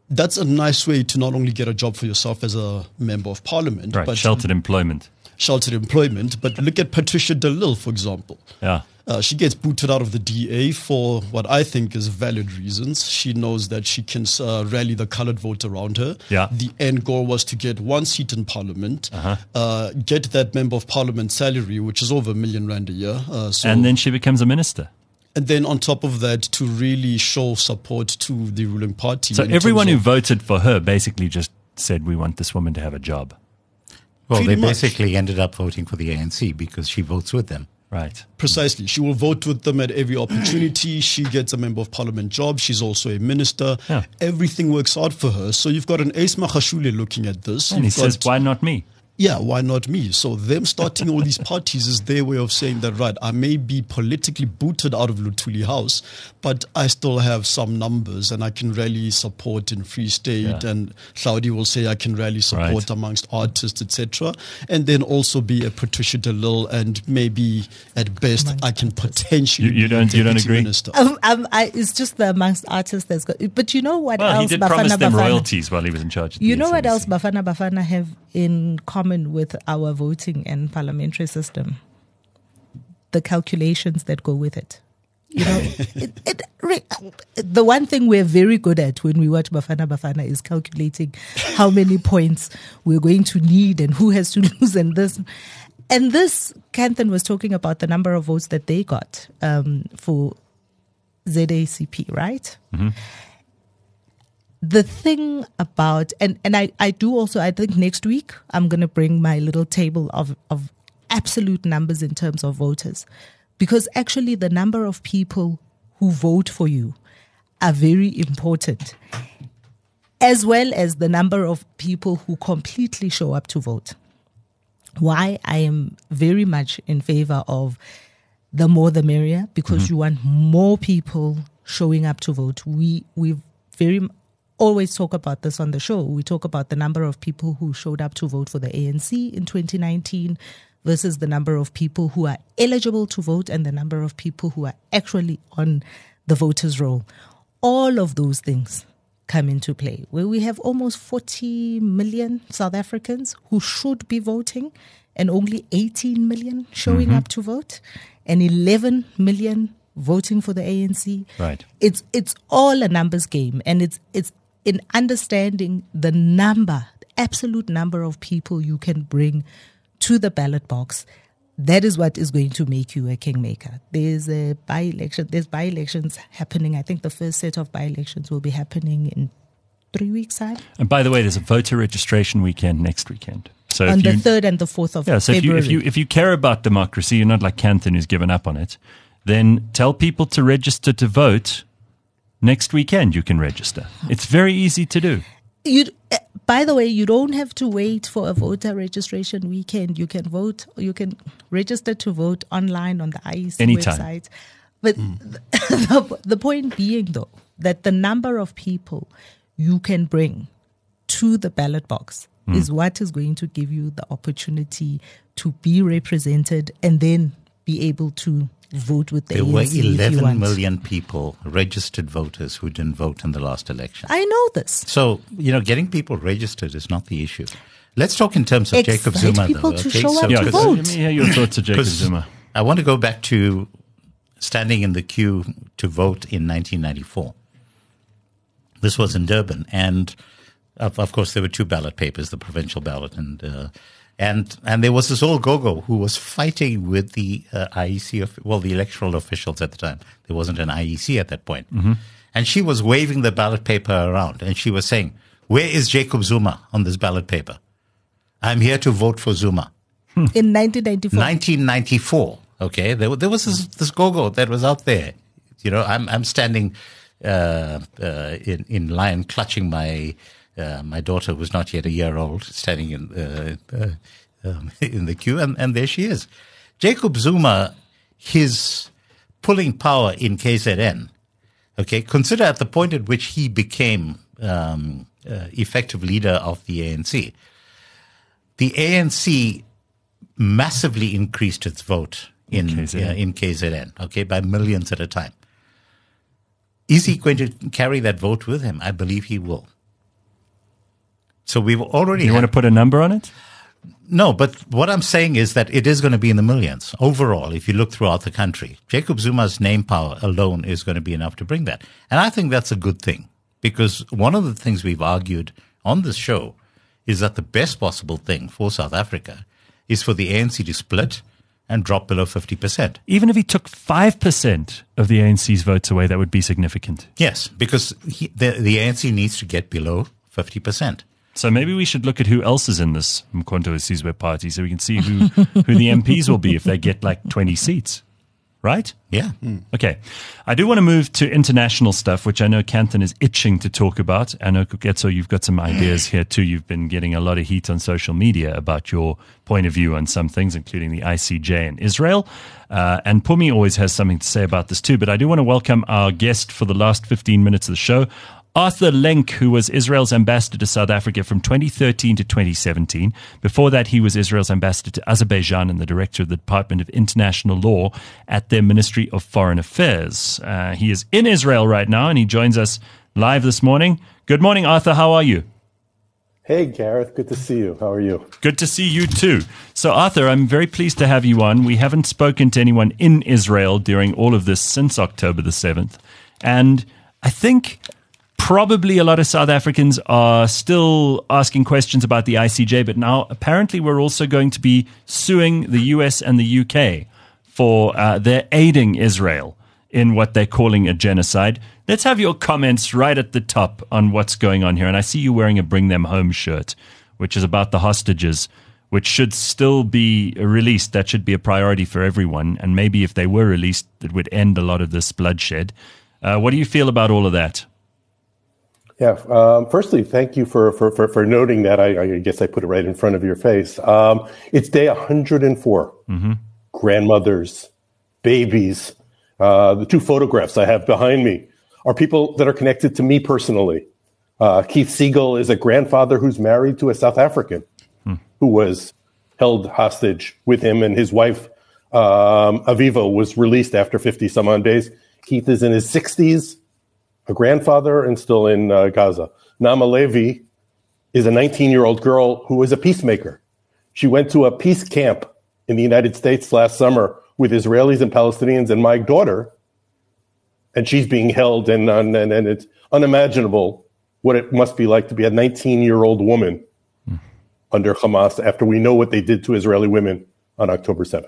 that's a nice way to not only get a job for yourself as a member of parliament, Right, but sheltered employment. sheltered employment. But look at Patricia de Lille, for example. Yeah. Uh, she gets booted out of the D A for what I think is valid reasons. She knows that she can uh, rally the colored vote around her. Yeah. The end goal was to get one seat in parliament, Uh-huh. uh, get that member of parliament salary, which is over a million rand a year. Uh, so, And then she becomes a minister. and then on top of that, to really show support to the ruling party. So in everyone who terms of- voted for her basically just said, we want this woman to have a job. Well, Pretty they much. basically ended up voting for the A N C because she votes with them. Right. Precisely. She will vote with them at every opportunity. She gets a member of parliament job. She's also a minister. Yeah. Everything works out for her. So you've got an Ace Magashule looking at this. And he You've says, got- why not me? Yeah, why not me? So them starting all these parties is their way of saying that, right, I may be politically booted out of Luthuli House, but I still have some numbers and I can rally support in Free State. Yeah. And Saudi will say I can rally support Right. amongst artists, et cetera. And then also be a Patricia de Lille, and maybe at best Amongst I can potentially You- you be don't- you don't deputy agree? Minister. Um, um, I, it's just the amongst artists that's got. But you know what Well, else? he did promise Bafana them Bafana- royalties while he was in charge. of the You know what S else A B C? Bafana Bafana have in common with our voting and parliamentary system? The calculations that go with it. You know, it, it, re- the one thing we're very good at when we watch Bafana Bafana is calculating how many points we're going to need and who has to lose and this. And this, Kanthan was talking about the number of votes that they got um, for Z A C P, right? The thing about, and, and I, I do also, I think next week I'm going to bring my little table of, of absolute numbers in terms of voters, because actually the number of people who vote for you are very important, as well as the number of people who completely show up to vote. Why I am very much in favor of the more the merrier, because you want more people showing up to vote. We we very m- always talk about this on the show. We talk about the number of people who showed up to vote for the A N C in twenty nineteen versus the number of people who are eligible to vote and the number of people who are actually on the voters' roll. All of those things come into play, where we have almost forty million South Africans who should be voting and only eighteen million showing up to vote and eleven million voting for the A N C. Right. It's it's all a numbers game, and it's it's in understanding the number, the absolute number of people you can bring to the ballot box. That is what is going to make you a kingmaker. There's a by-election. There's by-elections happening. I think the first set of by-elections will be happening in three weeks' time. And by the way, there's a voter registration weekend next weekend. So On if the you, third and the fourth of yeah, so if you, February. if you if you care about democracy, you're not like Kanthan who's given up on it, then tell people to register to vote. Next weekend you can register. It's very easy to do. You, uh, by the way, you don't have to wait for a voter registration weekend. You can vote. You can register to vote online on the I E C Anytime. website. But the, the point being, though, that the number of people you can bring to the ballot box Mm. is what is going to give you the opportunity to be represented and then be able to vote with the There A N were C if you eleven want. million people, registered voters, who didn't vote in the last election. I know this. So, you know, getting people registered is not the issue. Let's talk in terms of Excite Jacob Zuma, people though. to okay? show so up Yeah, to because- vote. let me hear your thoughts of Jacob because Zuma. I want to go back to standing in the queue to vote in nineteen ninety-four. This was in Durban, and of, of course there were two ballot papers, the provincial ballot, and uh, and and there was this old gogo who was fighting with the uh, I E C, of, well, the electoral officials at the time. There wasn't an I E C at that point, and she was waving the ballot paper around, and she was saying, "Where is Jacob Zuma on this ballot paper? I'm here to vote for Zuma." In nineteen ninety-four. nineteen ninety-four. Okay, there, there was this, this go-go that was out there. You know, I'm I'm standing uh, uh, in in line, clutching my uh, my daughter, who was not yet a year old, standing in uh, uh, um, in the queue, and, and there she is. Jacob Zuma, his pulling power in K Z N. Okay, consider at the point at which he became um, uh, effective leader of the A N C. The A N C massively increased its vote in K Z N. uh, in K Z N, okay, by millions at a time. Is he going to carry that vote with him? I believe he will. So we've already. You had, want to put a number on it? No, but what I'm saying is that it is going to be in the millions overall if you look throughout the country. Jacob Zuma's name power alone is going to be enough to bring that. And I think that's a good thing, because one of the things we've argued on this show is that the best possible thing for South Africa is for the A N C to split and drop below fifty percent. Even if he took five percent of the A N C's votes away, that would be significant. Yes, because he, the, the A N C needs to get below fifty percent. So maybe we should look at who else is in this Mkhonto Sizwe party so we can see who, who the M Ps will be if they get like twenty seats. Right? Yeah. Mm. Okay. I do want to move to international stuff, which I know Kanthan is itching to talk about. I know, Koketso, you've got some ideas here too. You've been getting a lot of heat on social media about your point of view on some things, including the I C J and Israel. Uh, and Pumi always has something to say about this too. But I do want to welcome our guest for the last fifteen minutes of the show, Arthur Lenk, who was Israel's ambassador to South Africa from twenty thirteen to twenty seventeen. Before that, he was Israel's ambassador to Azerbaijan and the director of the Department of International Law at their Ministry of Foreign Affairs. Uh, he is in Israel right now, and he joins us live this morning. Good morning, Arthur. How are you? Hey, Gareth. Good to see you. How are you? Good to see you too. So, Arthur, I'm very pleased to have you on. We haven't spoken to anyone in Israel during all of this since October the seventh. And I think probably a lot of South Africans are still asking questions about the I C J, but now apparently we're also going to be suing the U S and the U K for uh, their aiding Israel in what they're calling a genocide. Let's have your comments right at the top on what's going on here. And I see you wearing a Bring Them Home shirt, which is about the hostages, which should still be released. That should be a priority for everyone. And maybe if they were released, it would end a lot of this bloodshed. Uh, what do you feel about all of that? Yeah. Um, firstly, thank you for, for, for, for noting that. I, I guess I put it right in front of your face. Um, it's day one hundred four. Mm-hmm. Grandmothers, babies. Uh, the two photographs I have behind me are people that are connected to me personally. Uh, Keith Siegel is a grandfather who's married to a South African hmm. who was held hostage with him, and his wife, um, Aviva, was released after fifty some odd days. Keith is in his sixties, a grandfather, and still in uh, Gaza. Nama Levi is a nineteen-year-old girl who is a peacemaker. She went to a peace camp in the United States last summer with Israelis and Palestinians and my daughter, and she's being held, and, and, and it's unimaginable what it must be like to be a nineteen-year-old woman mm. under Hamas after we know what they did to Israeli women on October seventh.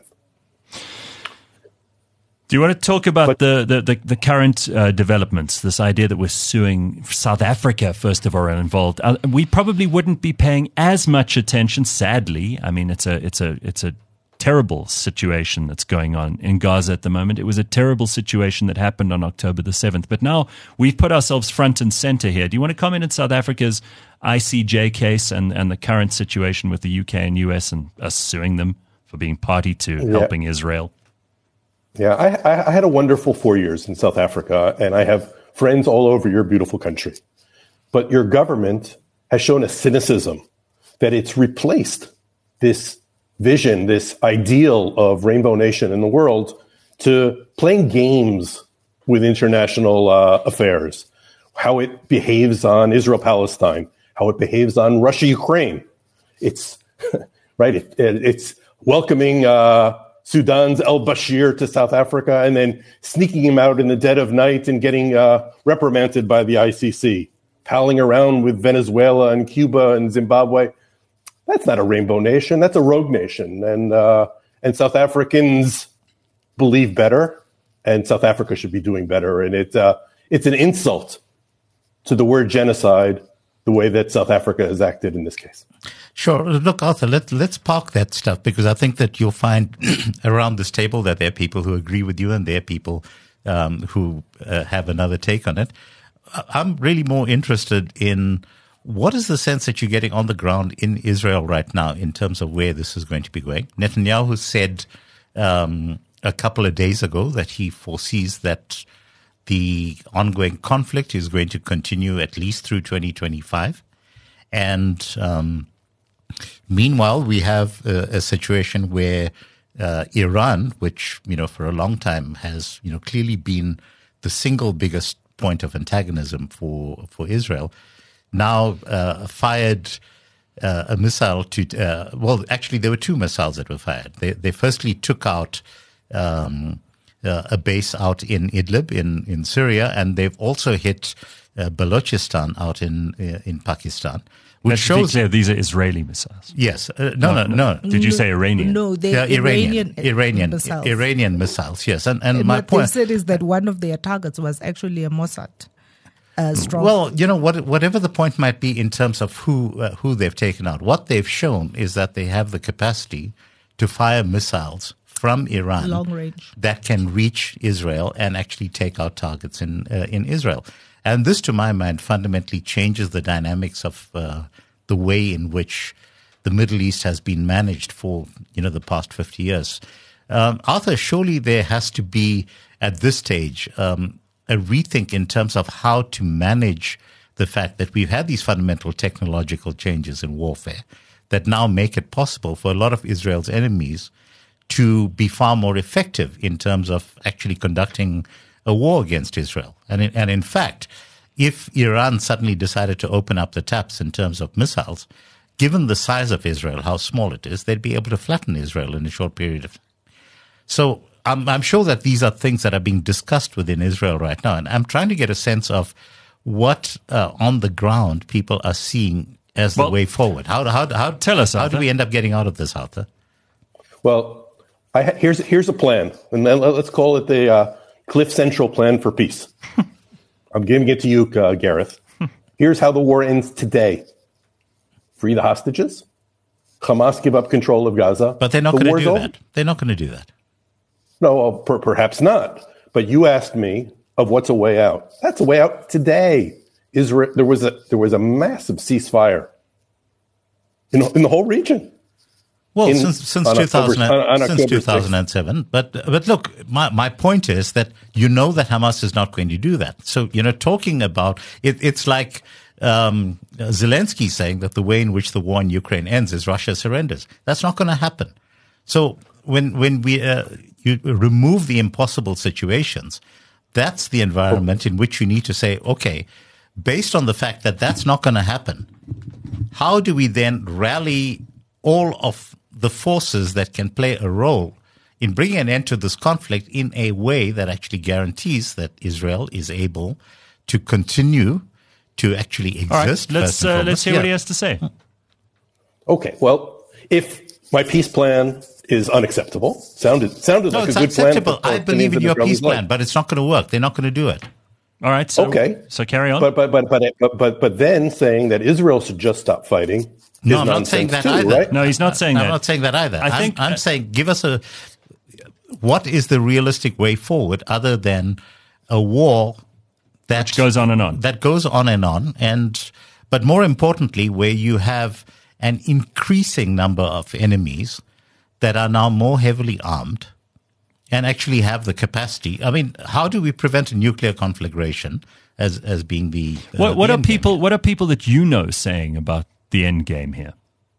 Do you want to talk about but, the, the, the, the current uh, developments, this idea that we're suing South Africa, first of all, are involved? Uh, we probably wouldn't be paying as much attention, sadly. I mean, it's a it's a it's a terrible situation that's going on in Gaza at the moment. It was a terrible situation that happened on October the seventh. But now we've put ourselves front and center here. Do you want to comment on South Africa's I C J case and, and the current situation with the U K and U S and us suing them for being party to yeah. helping Israel? Yeah, I, I had a wonderful four years in South Africa, and I have friends all over your beautiful country. But your government has shown a cynicism that it's replaced this vision, this ideal of Rainbow Nation in the world, to playing games with international uh, affairs, how it behaves on Israel-Palestine, how it behaves on Russia-Ukraine. It's right. It, it, it's welcoming Uh, Sudan's al-Bashir to South Africa and then sneaking him out in the dead of night and getting uh, reprimanded by the I C C, palling around with Venezuela and Cuba and Zimbabwe. That's not a rainbow nation. That's a rogue nation. And uh, and South Africans believe better, and South Africa should be doing better. And it, uh, it's an insult to the word genocide, the way that South Africa has acted in this case. Sure. Look, Arthur, let, let's park that stuff, because I think that you'll find around this table that there are people who agree with you and there are people um, who uh, have another take on it. I'm really more interested in what is the sense that you're getting on the ground in Israel right now in terms of where this is going to be going. Netanyahu said um, a couple of days ago that he foresees that the ongoing conflict is going to continue at least through twenty twenty-five. And um, meanwhile, we have a, a situation where uh, Iran, which, you know, for a long time has, you know, clearly been the single biggest point of antagonism for, for Israel, now uh, fired uh, a missile to, uh, well, actually, there were two missiles that were fired. They, they firstly took out um, uh, a base out in Idlib in, in Syria, and they've also hit uh, Balochistan out in uh, in Pakistan. Which Let's shows be clear, these are Israeli missiles. Yes. Uh, no, no, no, no. Did you say Iranian? No, they're Yeah, Iranian, Iranian, Iranian, missiles. Iranian missiles. Yes, and and, And my what point. they said is that one of their targets was actually a Mossad. Uh, strong. Well, you know, what, whatever the point might be in terms of who uh, who they've taken out, what they've shown is that they have the capacity to fire missiles from Iran, Long range, that can reach Israel and actually take out targets in uh, in Israel. And this, to my mind, fundamentally changes the dynamics of uh, the way in which the Middle East has been managed for, you know, the past fifty years. Um, Arthur, surely there has to be, at this stage, um, a rethink in terms of how to manage the fact that we've had these fundamental technological changes in warfare that now make it possible for a lot of Israel's enemies to be far more effective in terms of actually conducting a war against Israel. And in, and in fact, if Iran suddenly decided to open up the taps in terms of missiles, given the size of Israel, how small it is, they'd be able to flatten Israel in a short period of time. So I'm, I'm sure that these are things that are being discussed within Israel right now. And I'm trying to get a sense of what uh, on the ground people are seeing as the Well, way forward. How, how, how, tell us, how Arthur. do we end up getting out of this, Arthur? Well, I ha- here's here's a plan, and then let- let's call it the uh, Cliff Central Plan for Peace. I'm giving it to you, uh, Gareth. Here's how the war ends today: free the hostages, Hamas give up control of Gaza. But they're not The going to war's do over. that. They're not going to do that. No, well, per- perhaps not. But you asked me of what's a way out. That's a way out today. Israel, there was a there was a massive ceasefire in in the whole region. Well, in- since since on two October- thousand on- on since October two thousand seven, but but look, my my point is that you know that Hamas is not going to do that. So you know, talking about it, it's like um, Zelensky saying that the way in which the war in Ukraine ends is Russia surrenders. That's not going to happen. So when when we uh, you remove the impossible situations, that's the environment in which you need to say, okay, based on the fact that that's not going to happen, how do we then rally all of the forces that can play a role in bringing an end to this conflict in a way that actually guarantees that Israel is able to continue to actually exist? All right, let's first and uh, let's foremost? hear what he Yeah. has to say. Okay, well, if my peace plan is unacceptable, sounded sounded No, like it's a good plan. acceptable. for I Palestinians believe in and your Israelis peace plan, alike. but it's not going to work. They're not going to do it. All right. So, Okay. So carry on. But but but but but but but then saying that Israel should just stop fighting. No, is I'm not saying nonsense that too, either. Right? no, he's not saying I'm that. not saying that either. I I'm, think- I'm saying give us a what is the realistic way forward other than a war that Which goes on and on. that goes on and on, and but more importantly, where you have an increasing number of enemies that are now more heavily armed and actually have the capacity. I mean, how do we prevent a nuclear conflagration as as being the uh, What, what the are end game? people? What are people that you know saying about the end game here?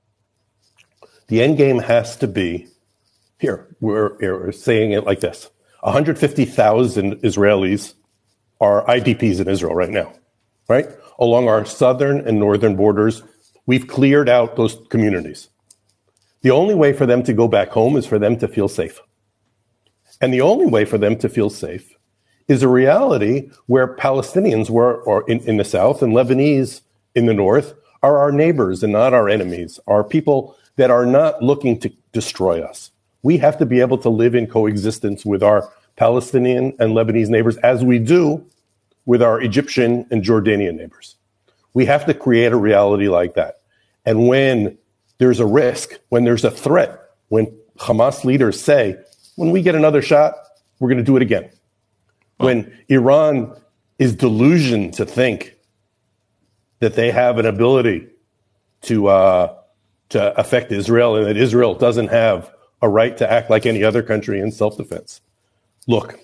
The end game has to be here. We're, we're saying it like this: one hundred fifty thousand Israelis are I D Ps in Israel right now, right? Along our southern and northern borders, we've cleared out those communities. The only way for them to go back home is for them to feel safe. And the only way for them to feel safe is a reality where Palestinians were, or in, in the south and Lebanese in the north, are our neighbors and not our enemies, are people that are not looking to destroy us. We have to be able to live in coexistence with our Palestinian and Lebanese neighbors as we do with our Egyptian and Jordanian neighbors. We have to create a reality like that. And when there's a risk, when there's a threat, when Hamas leaders say, when we get another shot, we're going to do it again. When Iran is delusioned to think that they have an ability to uh, to affect Israel and that Israel doesn't have a right to act like any other country in self-defense. Look,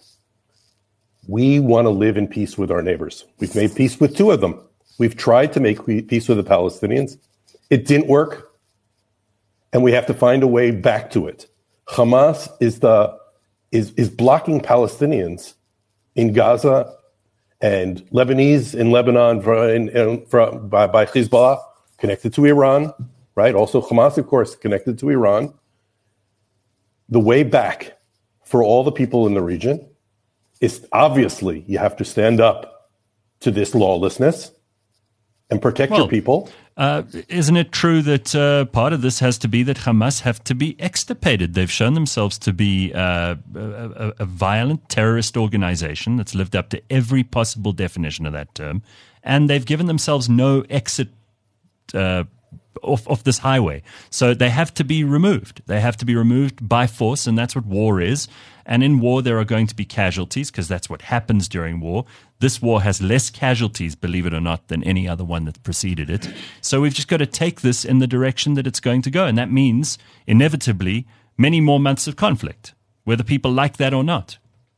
we want to live in peace with our neighbors. We've made peace with two of them. We've tried to make peace with the Palestinians. It didn't work. And we have to find a way back to it. Hamas is the is is blocking Palestinians in Gaza And Lebanese in Lebanon in, in, from, by, by Hezbollah, connected to Iran, right? Also Hamas, of course, connected to Iran. The way back for all the people in the region is obviously you have to stand up to this lawlessness and protect well, your people. Uh, isn't it true that uh, part of this has to be that Hamas have to be extirpated? They've shown themselves to be uh, a, a violent terrorist organization that's lived up to every possible definition of that term, and they've given themselves no exit uh, off, off this highway. So they have to be removed. They have to be removed by force, and that's what war is. And in war, there are going to be casualties because that's what happens during war. This war has less casualties, believe it or not, than any other one that preceded it. So we've just got to take this in the direction that it's going to go. And that means, inevitably, many more months of conflict, whether people like that or not.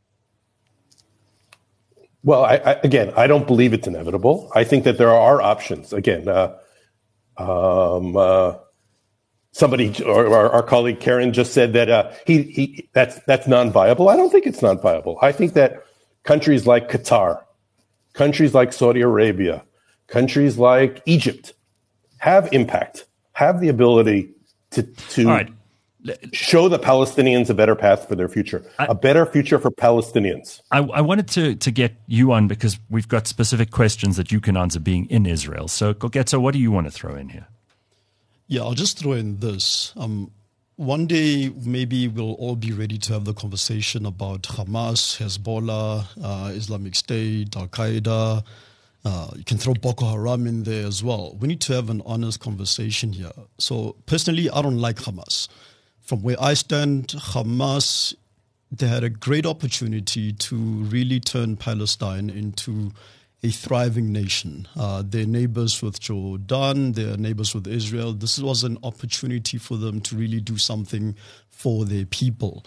Well, I, I, again, I don't believe it's inevitable. I think that there are options. Again, uh, um, uh, somebody, or, or our colleague Karen just said that uh, he, he that's that's non-viable. I don't think it's non-viable. I think that countries like Qatar, countries like Saudi Arabia, countries like Egypt have impact, have the ability to to right. show the Palestinians a better path for their future, I, a better future for Palestinians. I, I wanted to to get you on because we've got specific questions that you can answer being in Israel. So, Koketso, what do you want to throw in here? Yeah, I'll just throw in this. Um, one day, maybe we'll all be ready to have the conversation about Hamas, Hezbollah, uh, Islamic State, Al-Qaeda. Uh, you can throw Boko Haram in there as well. We need to have an honest conversation here. So personally, I don't like Hamas. From where I stand, Hamas, they had a great opportunity to really turn Palestine into a thriving nation. Uh, they're neighbors with Jordan, they're neighbors with Israel. This was an opportunity for them to really do something for their people.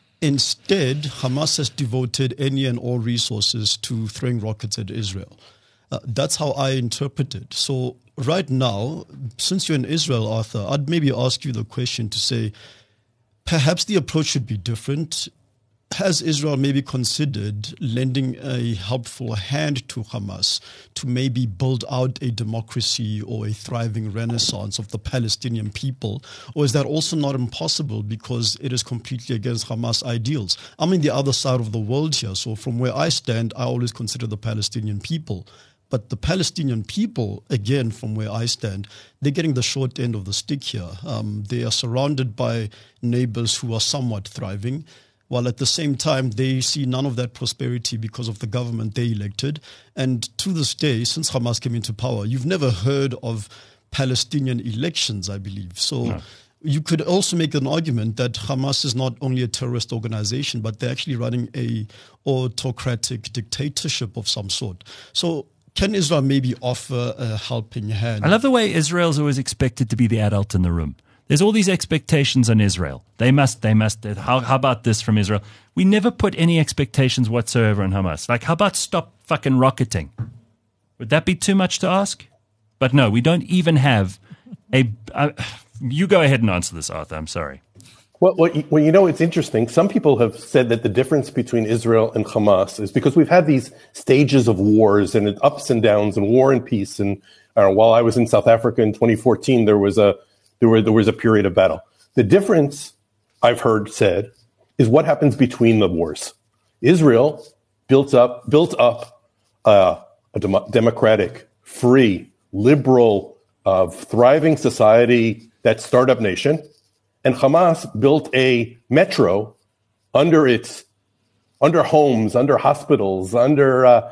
Instead, Hamas has devoted any and all resources to throwing rockets at Israel. Uh, that's how I interpret it. So right now, since you're in Israel, Arthur, I'd maybe ask you the question to say, perhaps the approach should be different. Has Israel maybe considered lending a helpful hand to Hamas to maybe build out a democracy or a thriving renaissance of the Palestinian people? Or is that also not impossible because it is completely against Hamas ideals? I'm in the other side of the world here, so from where I stand, I always consider the Palestinian people. But the Palestinian people, again, from where I stand, they're getting the short end of the stick here. Um, they are surrounded by neighbors who are somewhat thriving, while at the same time, they see none of that prosperity because of the government they elected. And to this day, since Hamas came into power, you've never heard of Palestinian elections, I believe. So no. You could also make an argument that Hamas is not only a terrorist organization, but they're actually running a autocratic dictatorship of some sort. So can Israel maybe offer a helping hand? I love the way Israel's always expected to be the adult in the room. There's all these expectations on Israel. They must, they must, how, how about this from Israel? We never put any expectations whatsoever on Hamas. Like, how about stop fucking rocketing? Would that be too much to ask? But no, we don't even have a... Uh, you go ahead and answer this, Arthur. I'm sorry. Well, well, well, you know, it's interesting. Some people have said that the difference between Israel and Hamas is because we've had these stages of wars and ups and downs and war and peace. And uh, while I was in South Africa in twenty fourteen, there was a There, were, there was a period of battle. The difference, I've heard said, is what happens between the wars. Israel built up, built up uh, a dem- democratic, free, liberal, uh, thriving society, that startup nation, and Hamas built a metro under its, under homes, under hospitals, under uh,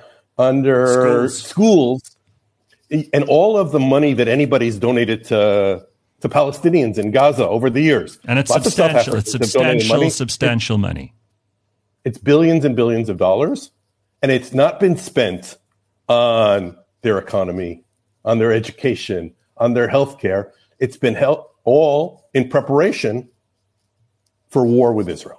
under schools. schools, and all of the money that anybody's donated to. to Palestinians in Gaza over the years. And it's Lots substantial. It's substantial, money. substantial money. It's billions and billions of dollars, and it's not been spent on their economy, on their education, on their health care. It's been held all in preparation for war with Israel.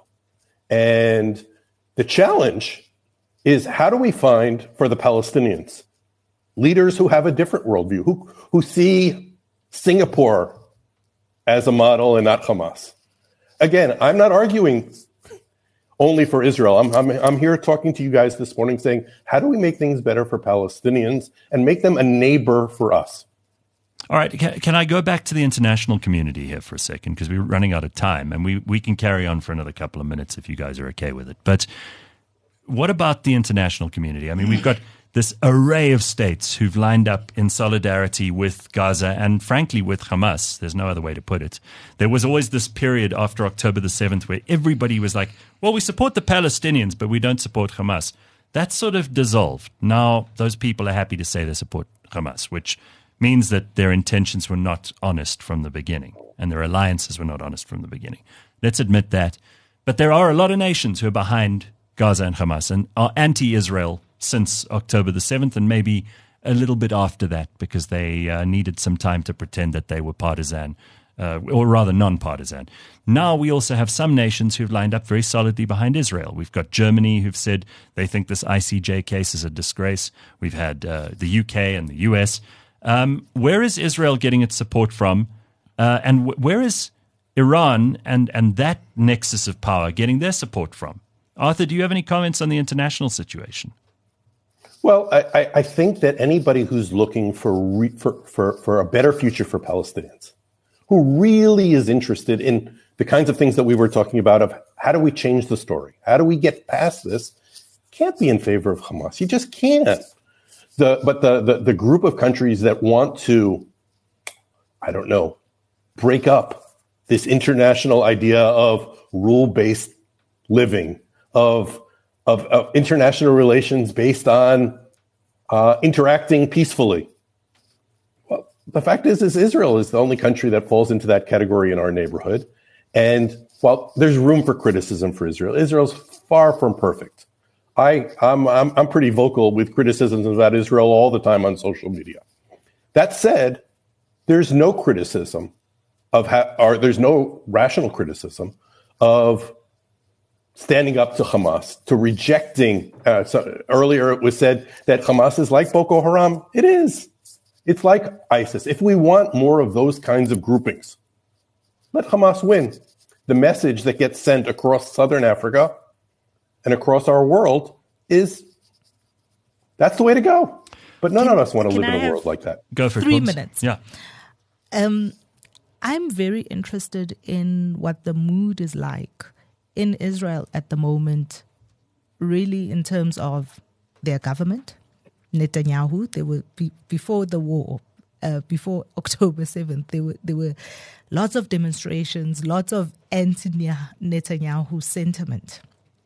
And the challenge is, how do we find for the Palestinians leaders who have a different worldview, who, who see Singapore as a model and not Hamas? Again, I'm not arguing only for Israel. I'm, I'm, I'm here talking to you guys this morning saying, how do we make things better for Palestinians and make them a neighbor for us? All right. Can, can I go back to the international community here for a second? Because we're running out of time, and we, we can carry on for another couple of minutes if you guys are okay with it. But what about the international community? I mean, we've got this array of states who've lined up in solidarity with Gaza and, frankly, with Hamas. There's no other way to put it. There was always this period after October the seventh where everybody was like, well, we support the Palestinians, but we don't support Hamas. That's sort of dissolved. Now those people are happy to say they support Hamas, which means that their intentions were not honest from the beginning and their alliances were not honest from the beginning. Let's admit that. But there are a lot of nations who are behind Gaza and Hamas and are anti-Israel since October the seventh and maybe a little bit after that because they uh, needed some time to pretend that they were partisan, uh, or rather non-partisan. Now we also have some nations who've lined up very solidly behind Israel. We've got Germany who've said they think this I C J case is a disgrace. We've had uh, the U K and the U S. Um, where is Israel getting its support from? Uh, and w- where is Iran and, and that nexus of power getting their support from? Arthur, do you have any comments on the international situation? Well, I, I think that anybody who's looking for, re, for, for, for a better future for Palestinians, who really is interested in the kinds of things that we were talking about of how do we change the story? How do we get past this? Can't be in favor of Hamas. You just can't. The, but the, the, the group of countries that want to, I don't know, break up this international idea of rule-based living, of, of, of international relations based on uh, interacting peacefully. Well, the fact is, is Israel is the only country that falls into that category in our neighborhood. And while there's room for criticism for Israel, Israel's far from perfect. I, I'm, I'm, I'm pretty vocal with criticisms about Israel all the time on social media. That said, there's no criticism of how, or there's no rational criticism of standing up to Hamas, to rejecting. Uh, so earlier it was said that Hamas is like Boko Haram. It is. It's like ISIS. If we want more of those kinds of groupings, let Hamas win. The message that gets sent across Southern Africa and across our world is that's the way to go. But none Can- of us want to can live I in a have world like that. Go for it, Three Cobus. minutes. Yeah. Um, I'm very interested in what the mood is like in Israel at the moment, really in terms of their government, Netanyahu. They were be, before the war, uh, before October seventh. There were there were lots of demonstrations, lots of anti-Netanyahu sentiment,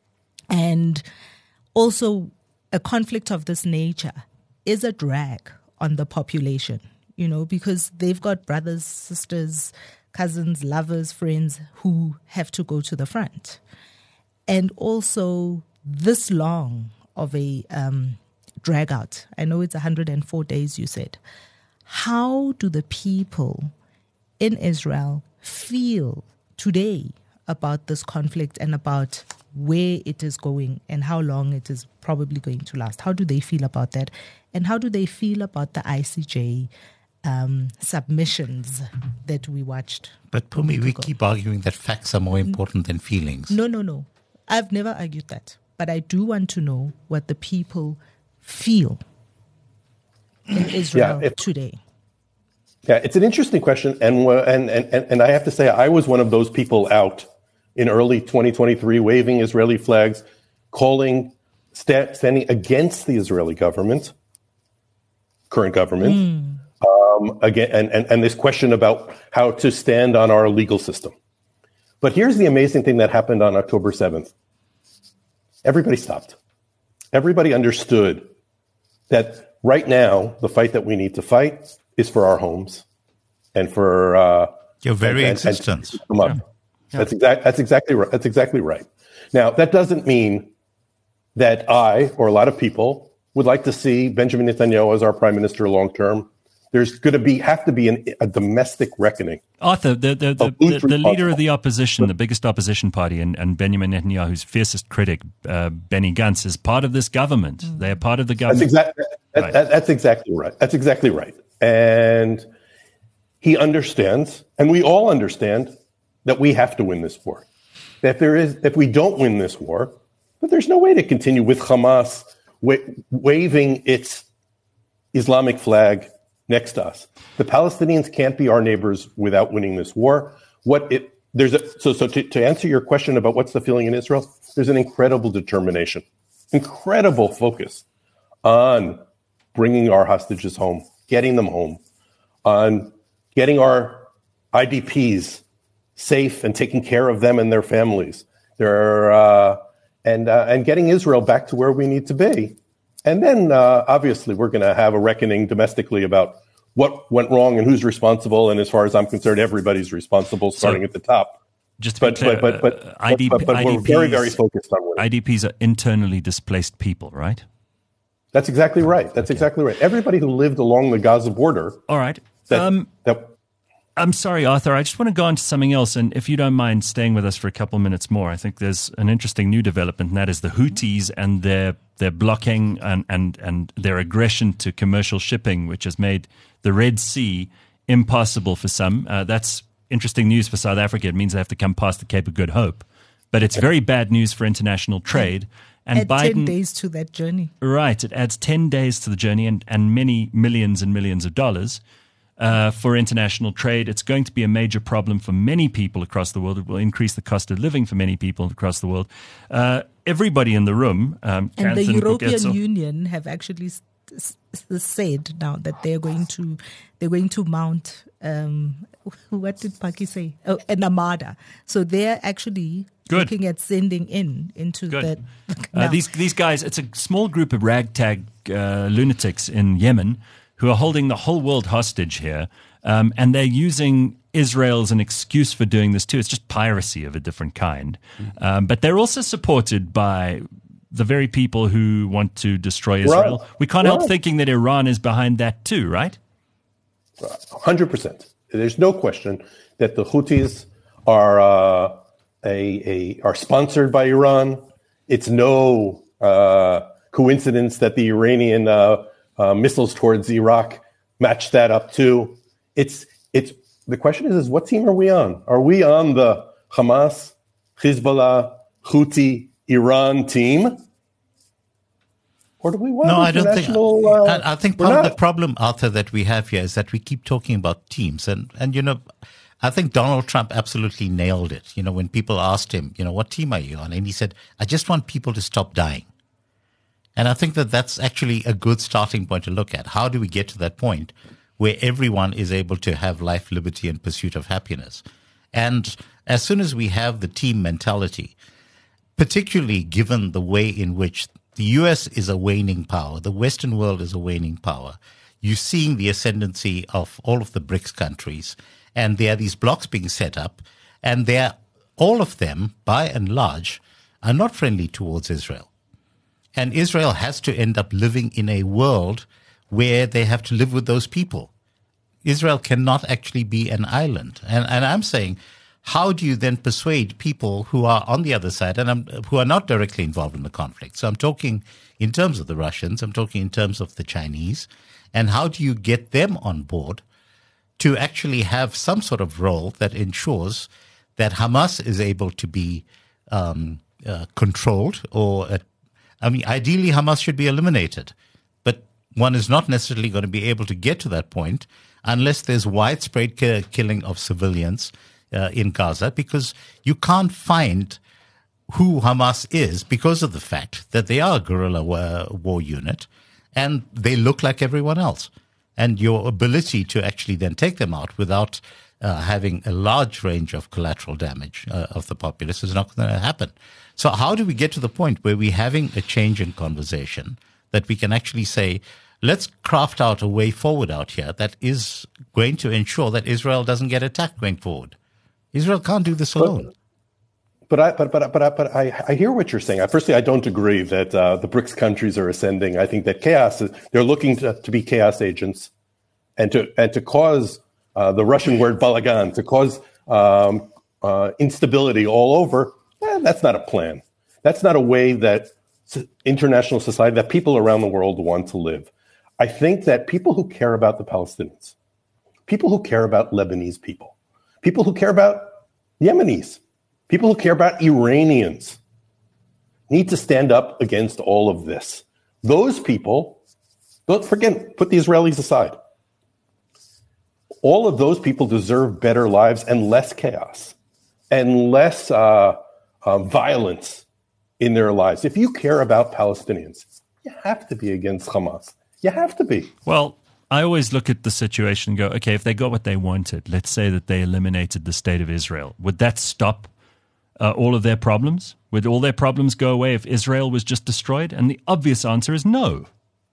and also a conflict of this nature is a drag on the population. You know, because they've got brothers, sisters, cousins, lovers, friends who have to go to the front. And also this long of a um, drag out. I know it's one hundred four days, you said. How do the people in Israel feel today about this conflict and about where it is going and how long it is probably going to last? How do they feel about that? And how do they feel about the I C J Um, submissions that we watched? But Pumi, we keep arguing that facts are more important than feelings. No, no, no. I've never argued that. But I do want to know what the people feel in Israel Yeah, if- today. Yeah, it's an interesting question, and, uh, and and and I have to say, I was one of those people out in early twenty twenty-three, waving Israeli flags, calling, sta- standing against the Israeli government, current government, mm. um, again, and, and and this question about how to stand on our legal system. But here's the amazing thing that happened on October seventh. Everybody stopped. Everybody understood that right now the fight that we need to fight is for our homes and for uh, your very and, existence. And, and yeah. Yeah. That's exact. That's exactly right. That's exactly right. Now that doesn't mean that I or a lot of people would like to see Benjamin Netanyahu as our prime minister long term. There's going to be have to be an, a domestic reckoning. Arthur, the the, the, the, the leader of the opposition, the biggest opposition party, and, and Benjamin Netanyahu's fiercest critic, uh, Benny Gantz, is part of this government. Mm. They are part of the government. That's exactly that, right. that, that's exactly right. That's exactly right. And he understands, and we all understand, that we have to win this war. that there is, if we don't win this war, that there's no way to continue with Hamas wa- waving its Islamic flag next to us. The Palestinians can't be our neighbors without winning this war. What it there's a, so so to, to answer your question about what's the feeling in Israel, there's an incredible determination, incredible focus on bringing our hostages home, getting them home, on getting our I D Ps safe and taking care of them and their families. There uh, and uh, and getting Israel back to where we need to be. And then uh, obviously we're going to have a reckoning domestically about what went wrong and who's responsible. And as far as I'm concerned, everybody's responsible, starting so, at the top. Just to but, be clear, but, but, but, uh, I D P, but, but, but we're very, very focused on winning. I D Ps are internally displaced people, right? That's exactly right. That's okay. exactly right. Everybody who lived along the Gaza border. All right. That, um, that, I'm sorry, Arthur. I just want to go on to something else. And if you don't mind staying with us for a couple of minutes more, I think there's an interesting new development, and that is the Houthis and their their blocking and, and, and their aggression to commercial shipping, which has made the Red Sea impossible for some. Uh, that's interesting news for South Africa. It means they have to come past the Cape of Good Hope. But it's very bad news for international trade. And Add Biden, ten days to that journey. Right. It adds ten days to the journey and, and many millions and millions of dollars. Uh, for international trade. It's going to be a major problem for many people across the world. It will increase the cost of living for many people across the world. Uh, everybody in the room, um, and the Kansen, European Koketso, Union have actually s- s- said now that they're going to they're going to mount. Um, what did Paki say? Oh, an armada. So they're actually Good. looking at sending in into Good. that. Uh, these these guys. It's a small group of ragtag uh, lunatics in Yemen who are holding the whole world hostage here, um, and they're using Israel as an excuse for doing this too. It's just piracy of a different kind. Mm-hmm. Um, but they're also supported by the very people who want to destroy Israel. Right. We can't right. help thinking that Iran is behind that too, right? one hundred percent. There's no question that the Houthis are uh, a, a are sponsored by Iran. It's no uh, coincidence that the Iranian uh, Uh, missiles towards Iraq match that up too. It's it's the question is, is what team are we on? Are we on the Hamas, Hezbollah, Houthi, Iran team, or do we want no, I don't think. Uh, I, I think part of the problem, Arthur, that we have here is that we keep talking about teams, and and you know, I think Donald Trump absolutely nailed it. You know, when people asked him, you know, what team are you on, and he said, I just want people to stop dying. And I think that that's actually a good starting point to look at. How do we get to that point where everyone is able to have life, liberty, and pursuit of happiness? And as soon as we have the team mentality, particularly given the way in which the U S is a waning power, the Western world is a waning power, you're seeing the ascendancy of all of the BRICS countries, and there are these blocks being set up, and they're, all of them, by and large, are not friendly towards Israel. And Israel has to end up living in a world where they have to live with those people. Israel cannot actually be an island. And, and I'm saying, how do you then persuade people who are on the other side and I'm, who are not directly involved in the conflict? So I'm talking in terms of the Russians, I'm talking in terms of the Chinese, and how do you get them on board to actually have some sort of role that ensures that Hamas is able to be um, uh, controlled or uh, I mean, ideally, Hamas should be eliminated, but one is not necessarily going to be able to get to that point unless there's widespread ki- killing of civilians uh, in Gaza, because you can't find who Hamas is because of the fact that they are a guerrilla war, war unit and they look like everyone else. And your ability to actually then take them out without uh, having a large range of collateral damage uh, of the populace is not going to happen. So how do we get to the point where we're having a change in conversation that we can actually say, let's craft out a way forward out here that is going to ensure that Israel doesn't get attacked going forward? Israel can't do this alone. But, but I, but, but, but, but I, I hear what you're saying. Firstly, I don't agree that uh, the BRICS countries are ascending. I think that chaos is, they're looking to, to be chaos agents and to, and to cause uh, the Russian word balagan, to cause um, uh, instability all over. Eh, that's not a plan. That's not a way that international society, that people around the world want to live. I think that people who care about the Palestinians, people who care about Lebanese people, people who care about Yemenis, People who care about Iranians need to stand up against all of this. Those people, don't forget, put the Israelis aside. All of those people deserve better lives and less chaos and less uh, uh, violence in their lives. If you care about Palestinians, you have to be against Hamas. You have to be. Well, I always look at the situation and go, okay, if they got what they wanted, let's say that they eliminated the state of Israel, would that stop uh, all of their problems? Would all their problems go away if Israel was just destroyed? And the obvious answer is no.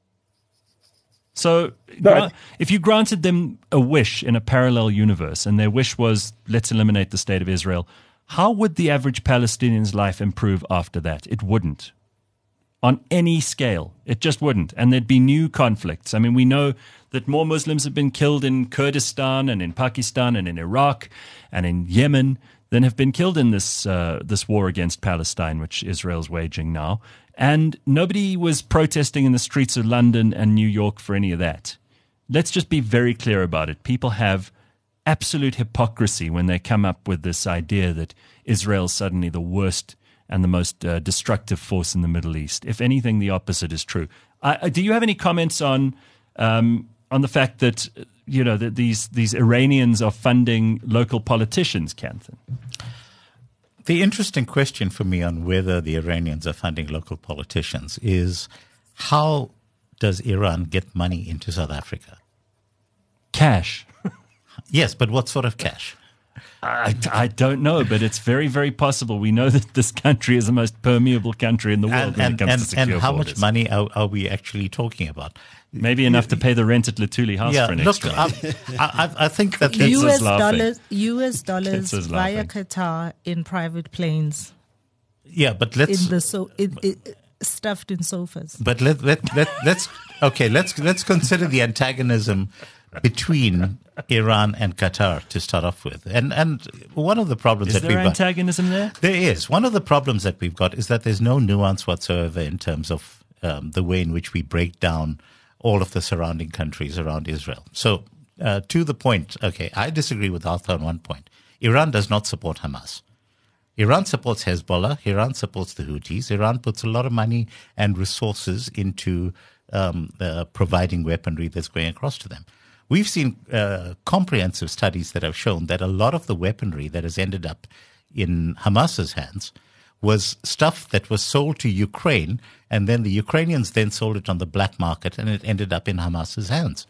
So No, gra- if you granted them a wish in a parallel universe and their wish was, let's eliminate the state of Israel, how would the average Palestinian's life improve after that? It wouldn't. On any scale, it just wouldn't. And there'd be new conflicts. I mean, we know that more Muslims have been killed in Kurdistan and in Pakistan and in Iraq and in Yemen than have been killed in this uh, this war against Palestine, which Israel's waging now. And nobody was protesting in the streets of London and New York for any of that. Let's just be very clear about it. People have absolute hypocrisy when they come up with this idea that Israel's suddenly the worst and the most uh, destructive force in the Middle East. If anything, the opposite is true. Uh, do you have any comments on um, on the fact that you know that these these Iranians are funding local politicians, Kanthan? The interesting question for me on whether the Iranians are funding local politicians is how does Iran get money into South Africa? Cash. Yes, but what sort of cash? I, I don't know, but it's very, very possible. We know that this country is the most permeable country in the world And, when and, it comes and, to secure and how borders. much money are, are we actually talking about? Maybe enough to pay the rent at Latuli House Yeah, for an look, extra. I, I, I think that Kids there's, is U S laughing. dollars, U S dollars is via laughing. Qatar in private planes, yeah, but let's in the so it, it, stuffed in sofas. But let let let let's okay. Let's let's consider the antagonism between Iran and Qatar to start off with. And and one of the problems Is that there we've got, antagonism there? there is one of the problems that we've got is that there's no nuance whatsoever in terms of um, the way in which we break down all of the surrounding countries around Israel. So uh, to the point, okay, I disagree with Arthur on one point. Iran does not support Hamas. Iran supports Hezbollah. Iran supports the Houthis. Iran puts a lot of money and resources into um, uh, providing weaponry that's going across to them. We've seen uh, comprehensive studies that have shown that a lot of the weaponry that has ended up in Hamas's hands was stuff that was sold to Ukraine, and then the Ukrainians then sold it on the black market, and it ended up in Hamas's hands.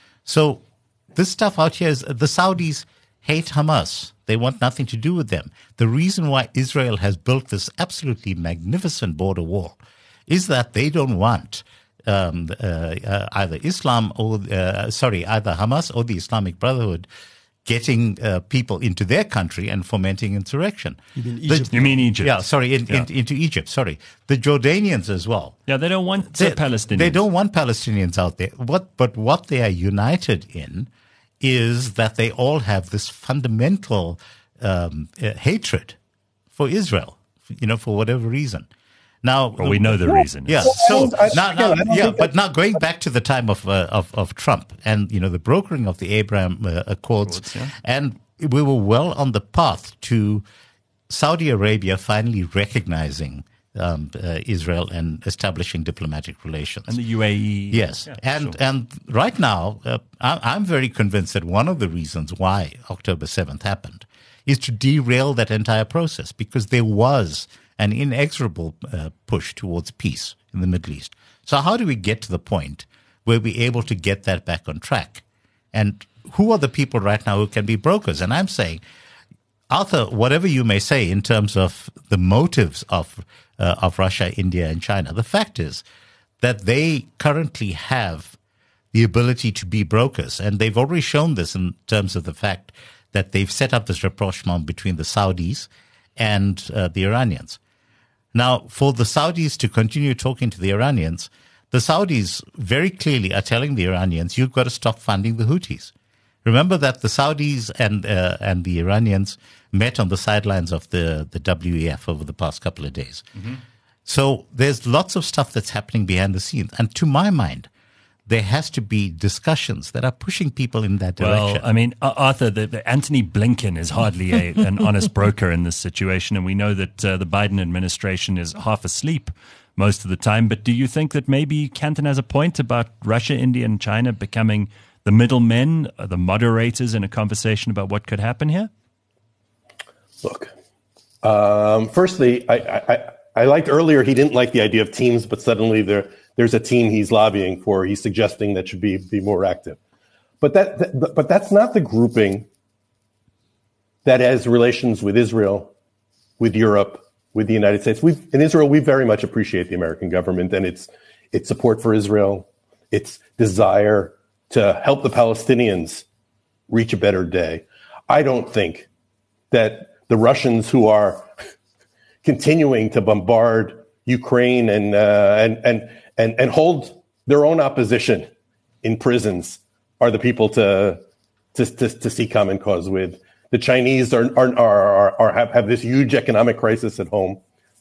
So this stuff out here is the Saudis hate Hamas. They want nothing to do with them. The reason why Israel has built this absolutely magnificent border wall is that they don't want um, uh, uh, either Islam or, uh, sorry, either Hamas or the Islamic Brotherhood getting uh, people into their country and fomenting insurrection. You mean The- Egypt? You mean Egypt? Yeah, sorry, in, in, Yeah. into Egypt, sorry. The Jordanians as well. Yeah, they don't want They, the Palestinians. they don't want Palestinians out there. What, but what they are united in is that they all have this fundamental um, uh, hatred for Israel, you know, for whatever reason. Now, Well, we know the reason. yeah. Well, So I- now, again, now I don't yeah, think but now going back to the time of uh, of, of Trump and you know the brokering of the Abraham uh, Accords, Accords, yeah. and we were well on the path to Saudi Arabia finally recognizing um, uh, Israel and establishing diplomatic relations. And the U A E. Yes, Yeah, and sure. and right now, uh, I, I'm very convinced that one of the reasons why October seventh happened is to derail that entire process, because there was an inexorable uh, push towards peace in the Middle East. So how do we get to the point where we're able to get that back on track? And who are the people right now who can be brokers? And I'm saying, Arthur, whatever you may say in terms of the motives of uh, of Russia, India, and China, the fact is that they currently have the ability to be brokers, and they've already shown this in terms of the fact that they've set up this rapprochement between the Saudis and uh, the Iranians. Now, for the Saudis to continue talking to the Iranians, the Saudis very clearly are telling the Iranians, you've got to stop funding the Houthis. Remember that the Saudis and uh, and the Iranians met on the sidelines of the, the W E F over the past couple of days. Mm-hmm. So there's lots of stuff that's happening behind the scenes. And to my mind, there has to be discussions that are pushing people in that direction. Well, I mean, uh, Arthur, the, the Anthony Blinken is hardly a, an honest broker in this situation, and we know that uh, the Biden administration is half asleep most of the time. But do you think that maybe Canton has a point about Russia, India, and China becoming the middlemen, uh, the moderators in a conversation about what could happen here? Look, um, firstly, I, I, I liked earlier he didn't like the idea of teams, but suddenly there there's a team he's lobbying for. He's suggesting that should be be more active, but that, that but that's not the grouping that has relations with Israel, with Europe, with the United States. We in Israel we very much appreciate the American government and its its support for Israel, its desire to help the Palestinians reach a better day. I don't think that the Russians who are continuing to bombard Ukraine and, uh, and and and and hold their own opposition in prisons are the people to to to, to see common cause with. The Chinese are are are, are have, have this huge economic crisis at home.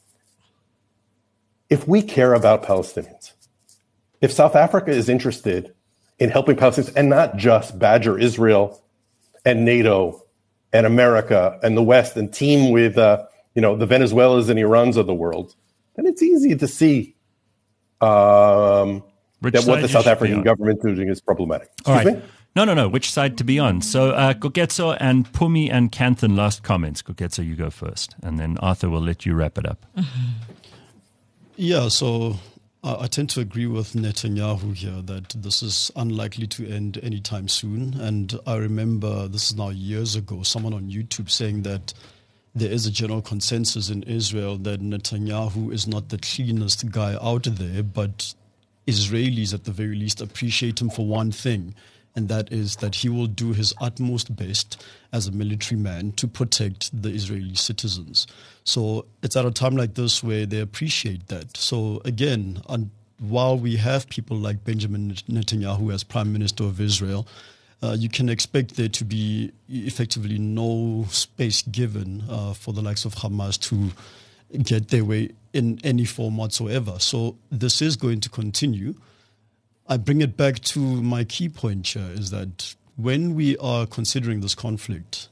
If we care about Palestinians, if South Africa is interested in helping Palestinians and not just badger Israel and NATO and America and the West and team with, uh, you know, the Venezuelans and Irans of the world, then it's easy to see um, that what the South African government is doing is problematic. All Excuse right. me? No, no, no. Which side to be on? So, uh, Koketso and Pumi and Canton, last comments. Koketso, you go first. And then Arthur will let you wrap it up. Yeah, so uh, I tend to agree with Netanyahu here that this is unlikely to end anytime soon. And I remember, this is now years ago, someone on YouTube saying that there is a general consensus in Israel that Netanyahu is not the cleanest guy out there, but Israelis at the very least appreciate him for one thing, and that is that he will do his utmost best as a military man to protect the Israeli citizens. So it's at a time like this where they appreciate that. So again, and while we have people like Benjamin Netanyahu as Prime Minister of Israel, uh, you can expect there to be effectively no space given uh, for the likes of Hamas to get their way in any form whatsoever. So this is going to continue. I bring it back to my key point here is that when we are considering this conflict,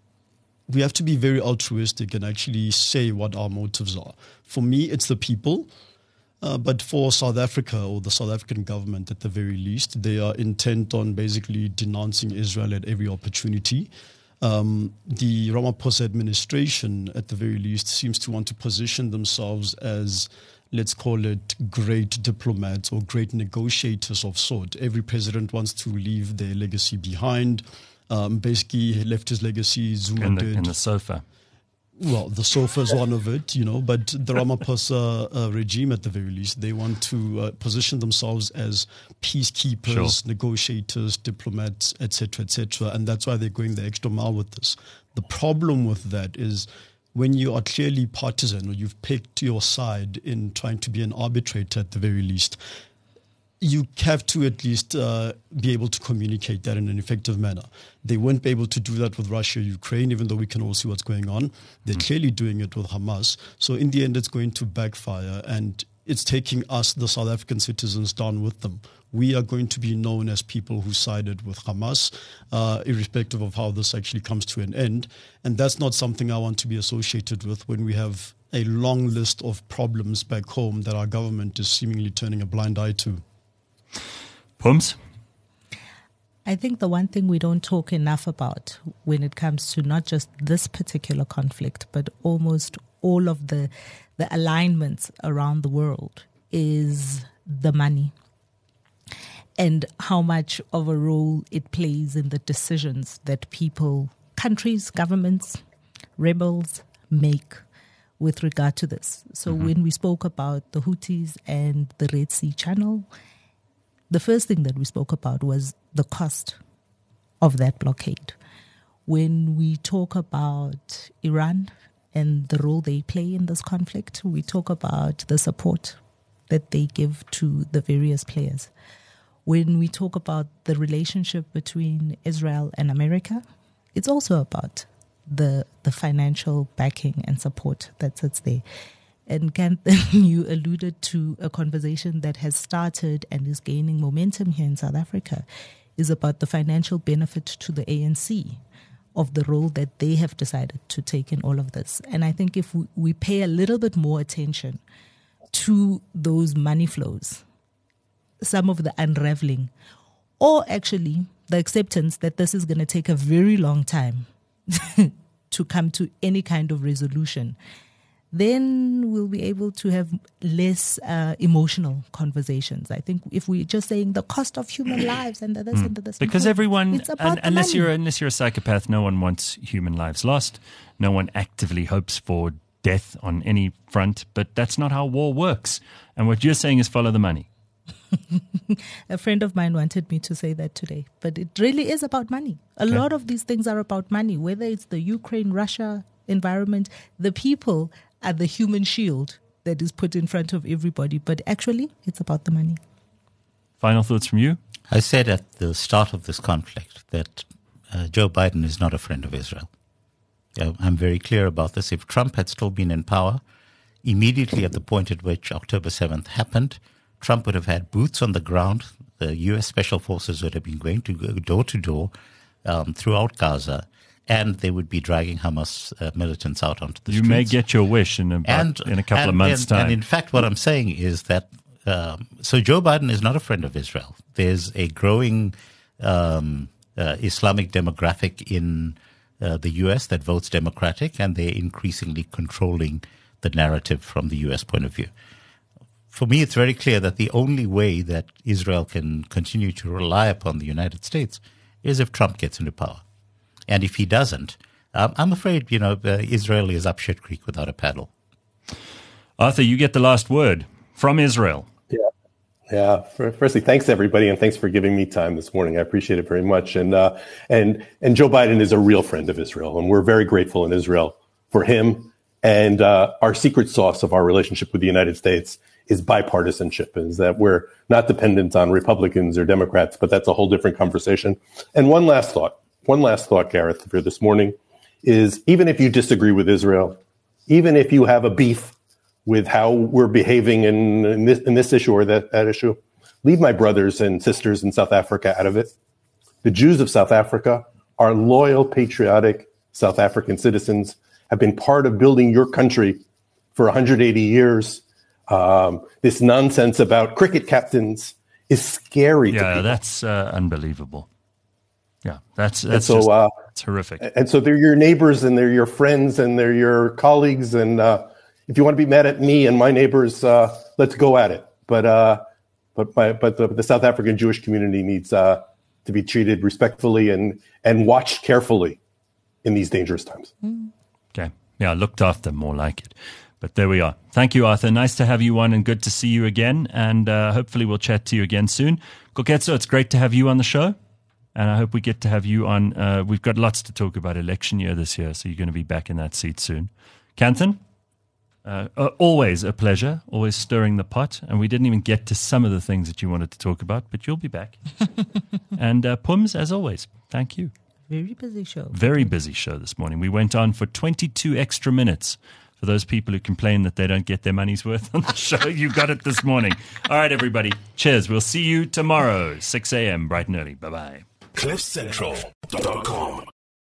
we have to be very altruistic and actually say what our motives are. For me, it's the people. Uh, but for South Africa or the South African government, at the very least, they are intent on basically denouncing Israel at every opportunity. Um, the Ramaphosa administration, at the very least, seems to want to position themselves as, let's call it, great diplomats or great negotiators of sort. Every president wants to leave their legacy behind. Um, basically, he left his legacy. Zuma in the, did. in the sofa. Well, the sofa is one of it, you know, but the Ramaphosa uh, regime, at the very least, they want to uh, position themselves as peacekeepers, Sure. negotiators, diplomats, et cetera, et cetera. And that's why they're going the extra mile with this. The problem with that is when you are clearly partisan or you've picked your side in trying to be an arbitrator at the very least, you have to at least uh, be able to communicate that in an effective manner. They won't be able to do that with Russia, Ukraine, even though we can all see what's going on. They're mm. clearly doing it with Hamas. So in the end, it's going to backfire, and it's taking us, the South African citizens, down with them. We are going to be known as people who sided with Hamas, uh, irrespective of how this actually comes to an end. And that's not something I want to be associated with when we have a long list of problems back home that our government is seemingly turning a blind eye to. Pums? I think the one thing we don't talk enough about when it comes to not just this particular conflict, but almost all of the the alignments around the world is the money and how much of a role it plays in the decisions that people, countries, governments, rebels make with regard to this. So mm-hmm. when we spoke about the Houthis and the Red Sea Channel, the first thing that we spoke about was the cost of that blockade. When we talk about Iran and the role they play in this conflict, we talk about the support that they give to the various players. When we talk about the relationship between Israel and America, it's also about the the financial backing and support that sits there. And Kanthan, you alluded to a conversation that has started and is gaining momentum here in South Africa, is about the financial benefit to the A N C of the role that they have decided to take in all of this. And I think if we, we pay a little bit more attention to those money flows, some of the unraveling, or actually the acceptance that this is going to take a very long time to come to any kind of resolution, then we'll be able to have less uh, emotional conversations. I think if we're just saying the cost of human lives and the this mm. and the this, because everyone, it's about un- unless money. you're unless you're a psychopath, no one wants human lives lost. No one actively hopes for death on any front. But that's not how war works. And what you're saying is follow the money. A friend of mine wanted me to say that today, but it really is about money. A okay. lot of these things are about money, whether it's the Ukraine-Russia environment, the people are the human shield that is put in front of everybody, but actually it's about the money. Final thoughts from you? I said at the start of this conflict that uh, Joe Biden is not a friend of Israel. Yeah, I'm very clear about this. If Trump had still been in power, immediately at the point at which October seventh happened, Trump would have had boots on the ground. The U S Special Forces would have been going to go door to door um, throughout Gaza, and they would be dragging Hamas uh, militants out onto the you streets. You may get your wish in, about, and, in a couple and, of months' and, time. And in fact, what I'm saying is that, um, so Joe Biden is not a friend of Israel. There's a growing um, uh, Islamic demographic in uh, the U S that votes Democratic, and they're increasingly controlling the narrative from the U S point of view. For me, it's very clear that the only way that Israel can continue to rely upon the United States is if Trump gets into power. And if he doesn't, um, I'm afraid, you know, uh, Israel is up shit creek without a paddle. Arthur, you get the last word from Israel. Yeah. Yeah. Firstly, thanks everybody, and thanks for giving me time this morning. I appreciate it very much. And uh, and and Joe Biden is a real friend of Israel, and we're very grateful in Israel for him. And uh, our secret sauce of our relationship with the United States is bipartisanship, is that we're not dependent on Republicans or Democrats, but that's a whole different conversation. And one last thought, one last thought, Gareth, for this morning is even if you disagree with Israel, even if you have a beef with how we're behaving in, in, this, in this issue or that, that issue, leave my brothers and sisters in South Africa out of it. The Jews of South Africa are loyal, patriotic South African citizens, have been part of building your country for one hundred eighty years. Um, this nonsense about cricket captains is scary. Yeah, to that's uh, unbelievable. Yeah, that's that's so, just, uh, it's horrific. And so they're your neighbors and they're your friends and they're your colleagues. And uh, if you want to be mad at me and my neighbors, uh, let's go at it. But uh, but my, but the, the South African Jewish community needs uh, to be treated respectfully and and watched carefully in these dangerous times. Okay, yeah, looked after, more like it. But there we are. Thank you, Arthur. Nice to have you on and good to see you again. And uh, hopefully we'll chat to you again soon. Koketso, it's great to have you on the show. And I hope we get to have you on. Uh, we've got lots to talk about election year this year, so you're going to be back in that seat soon. Kanthan, uh, uh, always a pleasure, always stirring the pot. And we didn't even get to some of the things that you wanted to talk about, but you'll be back. And uh, Pums, as always, thank you. Very busy show. Very busy show this morning. We went on for twenty-two extra minutes. For those people who complain that they don't get their money's worth on the show, you got it this morning. All right, everybody. Cheers. We'll see you tomorrow, six a.m. bright and early. Bye-bye. cliff central dot com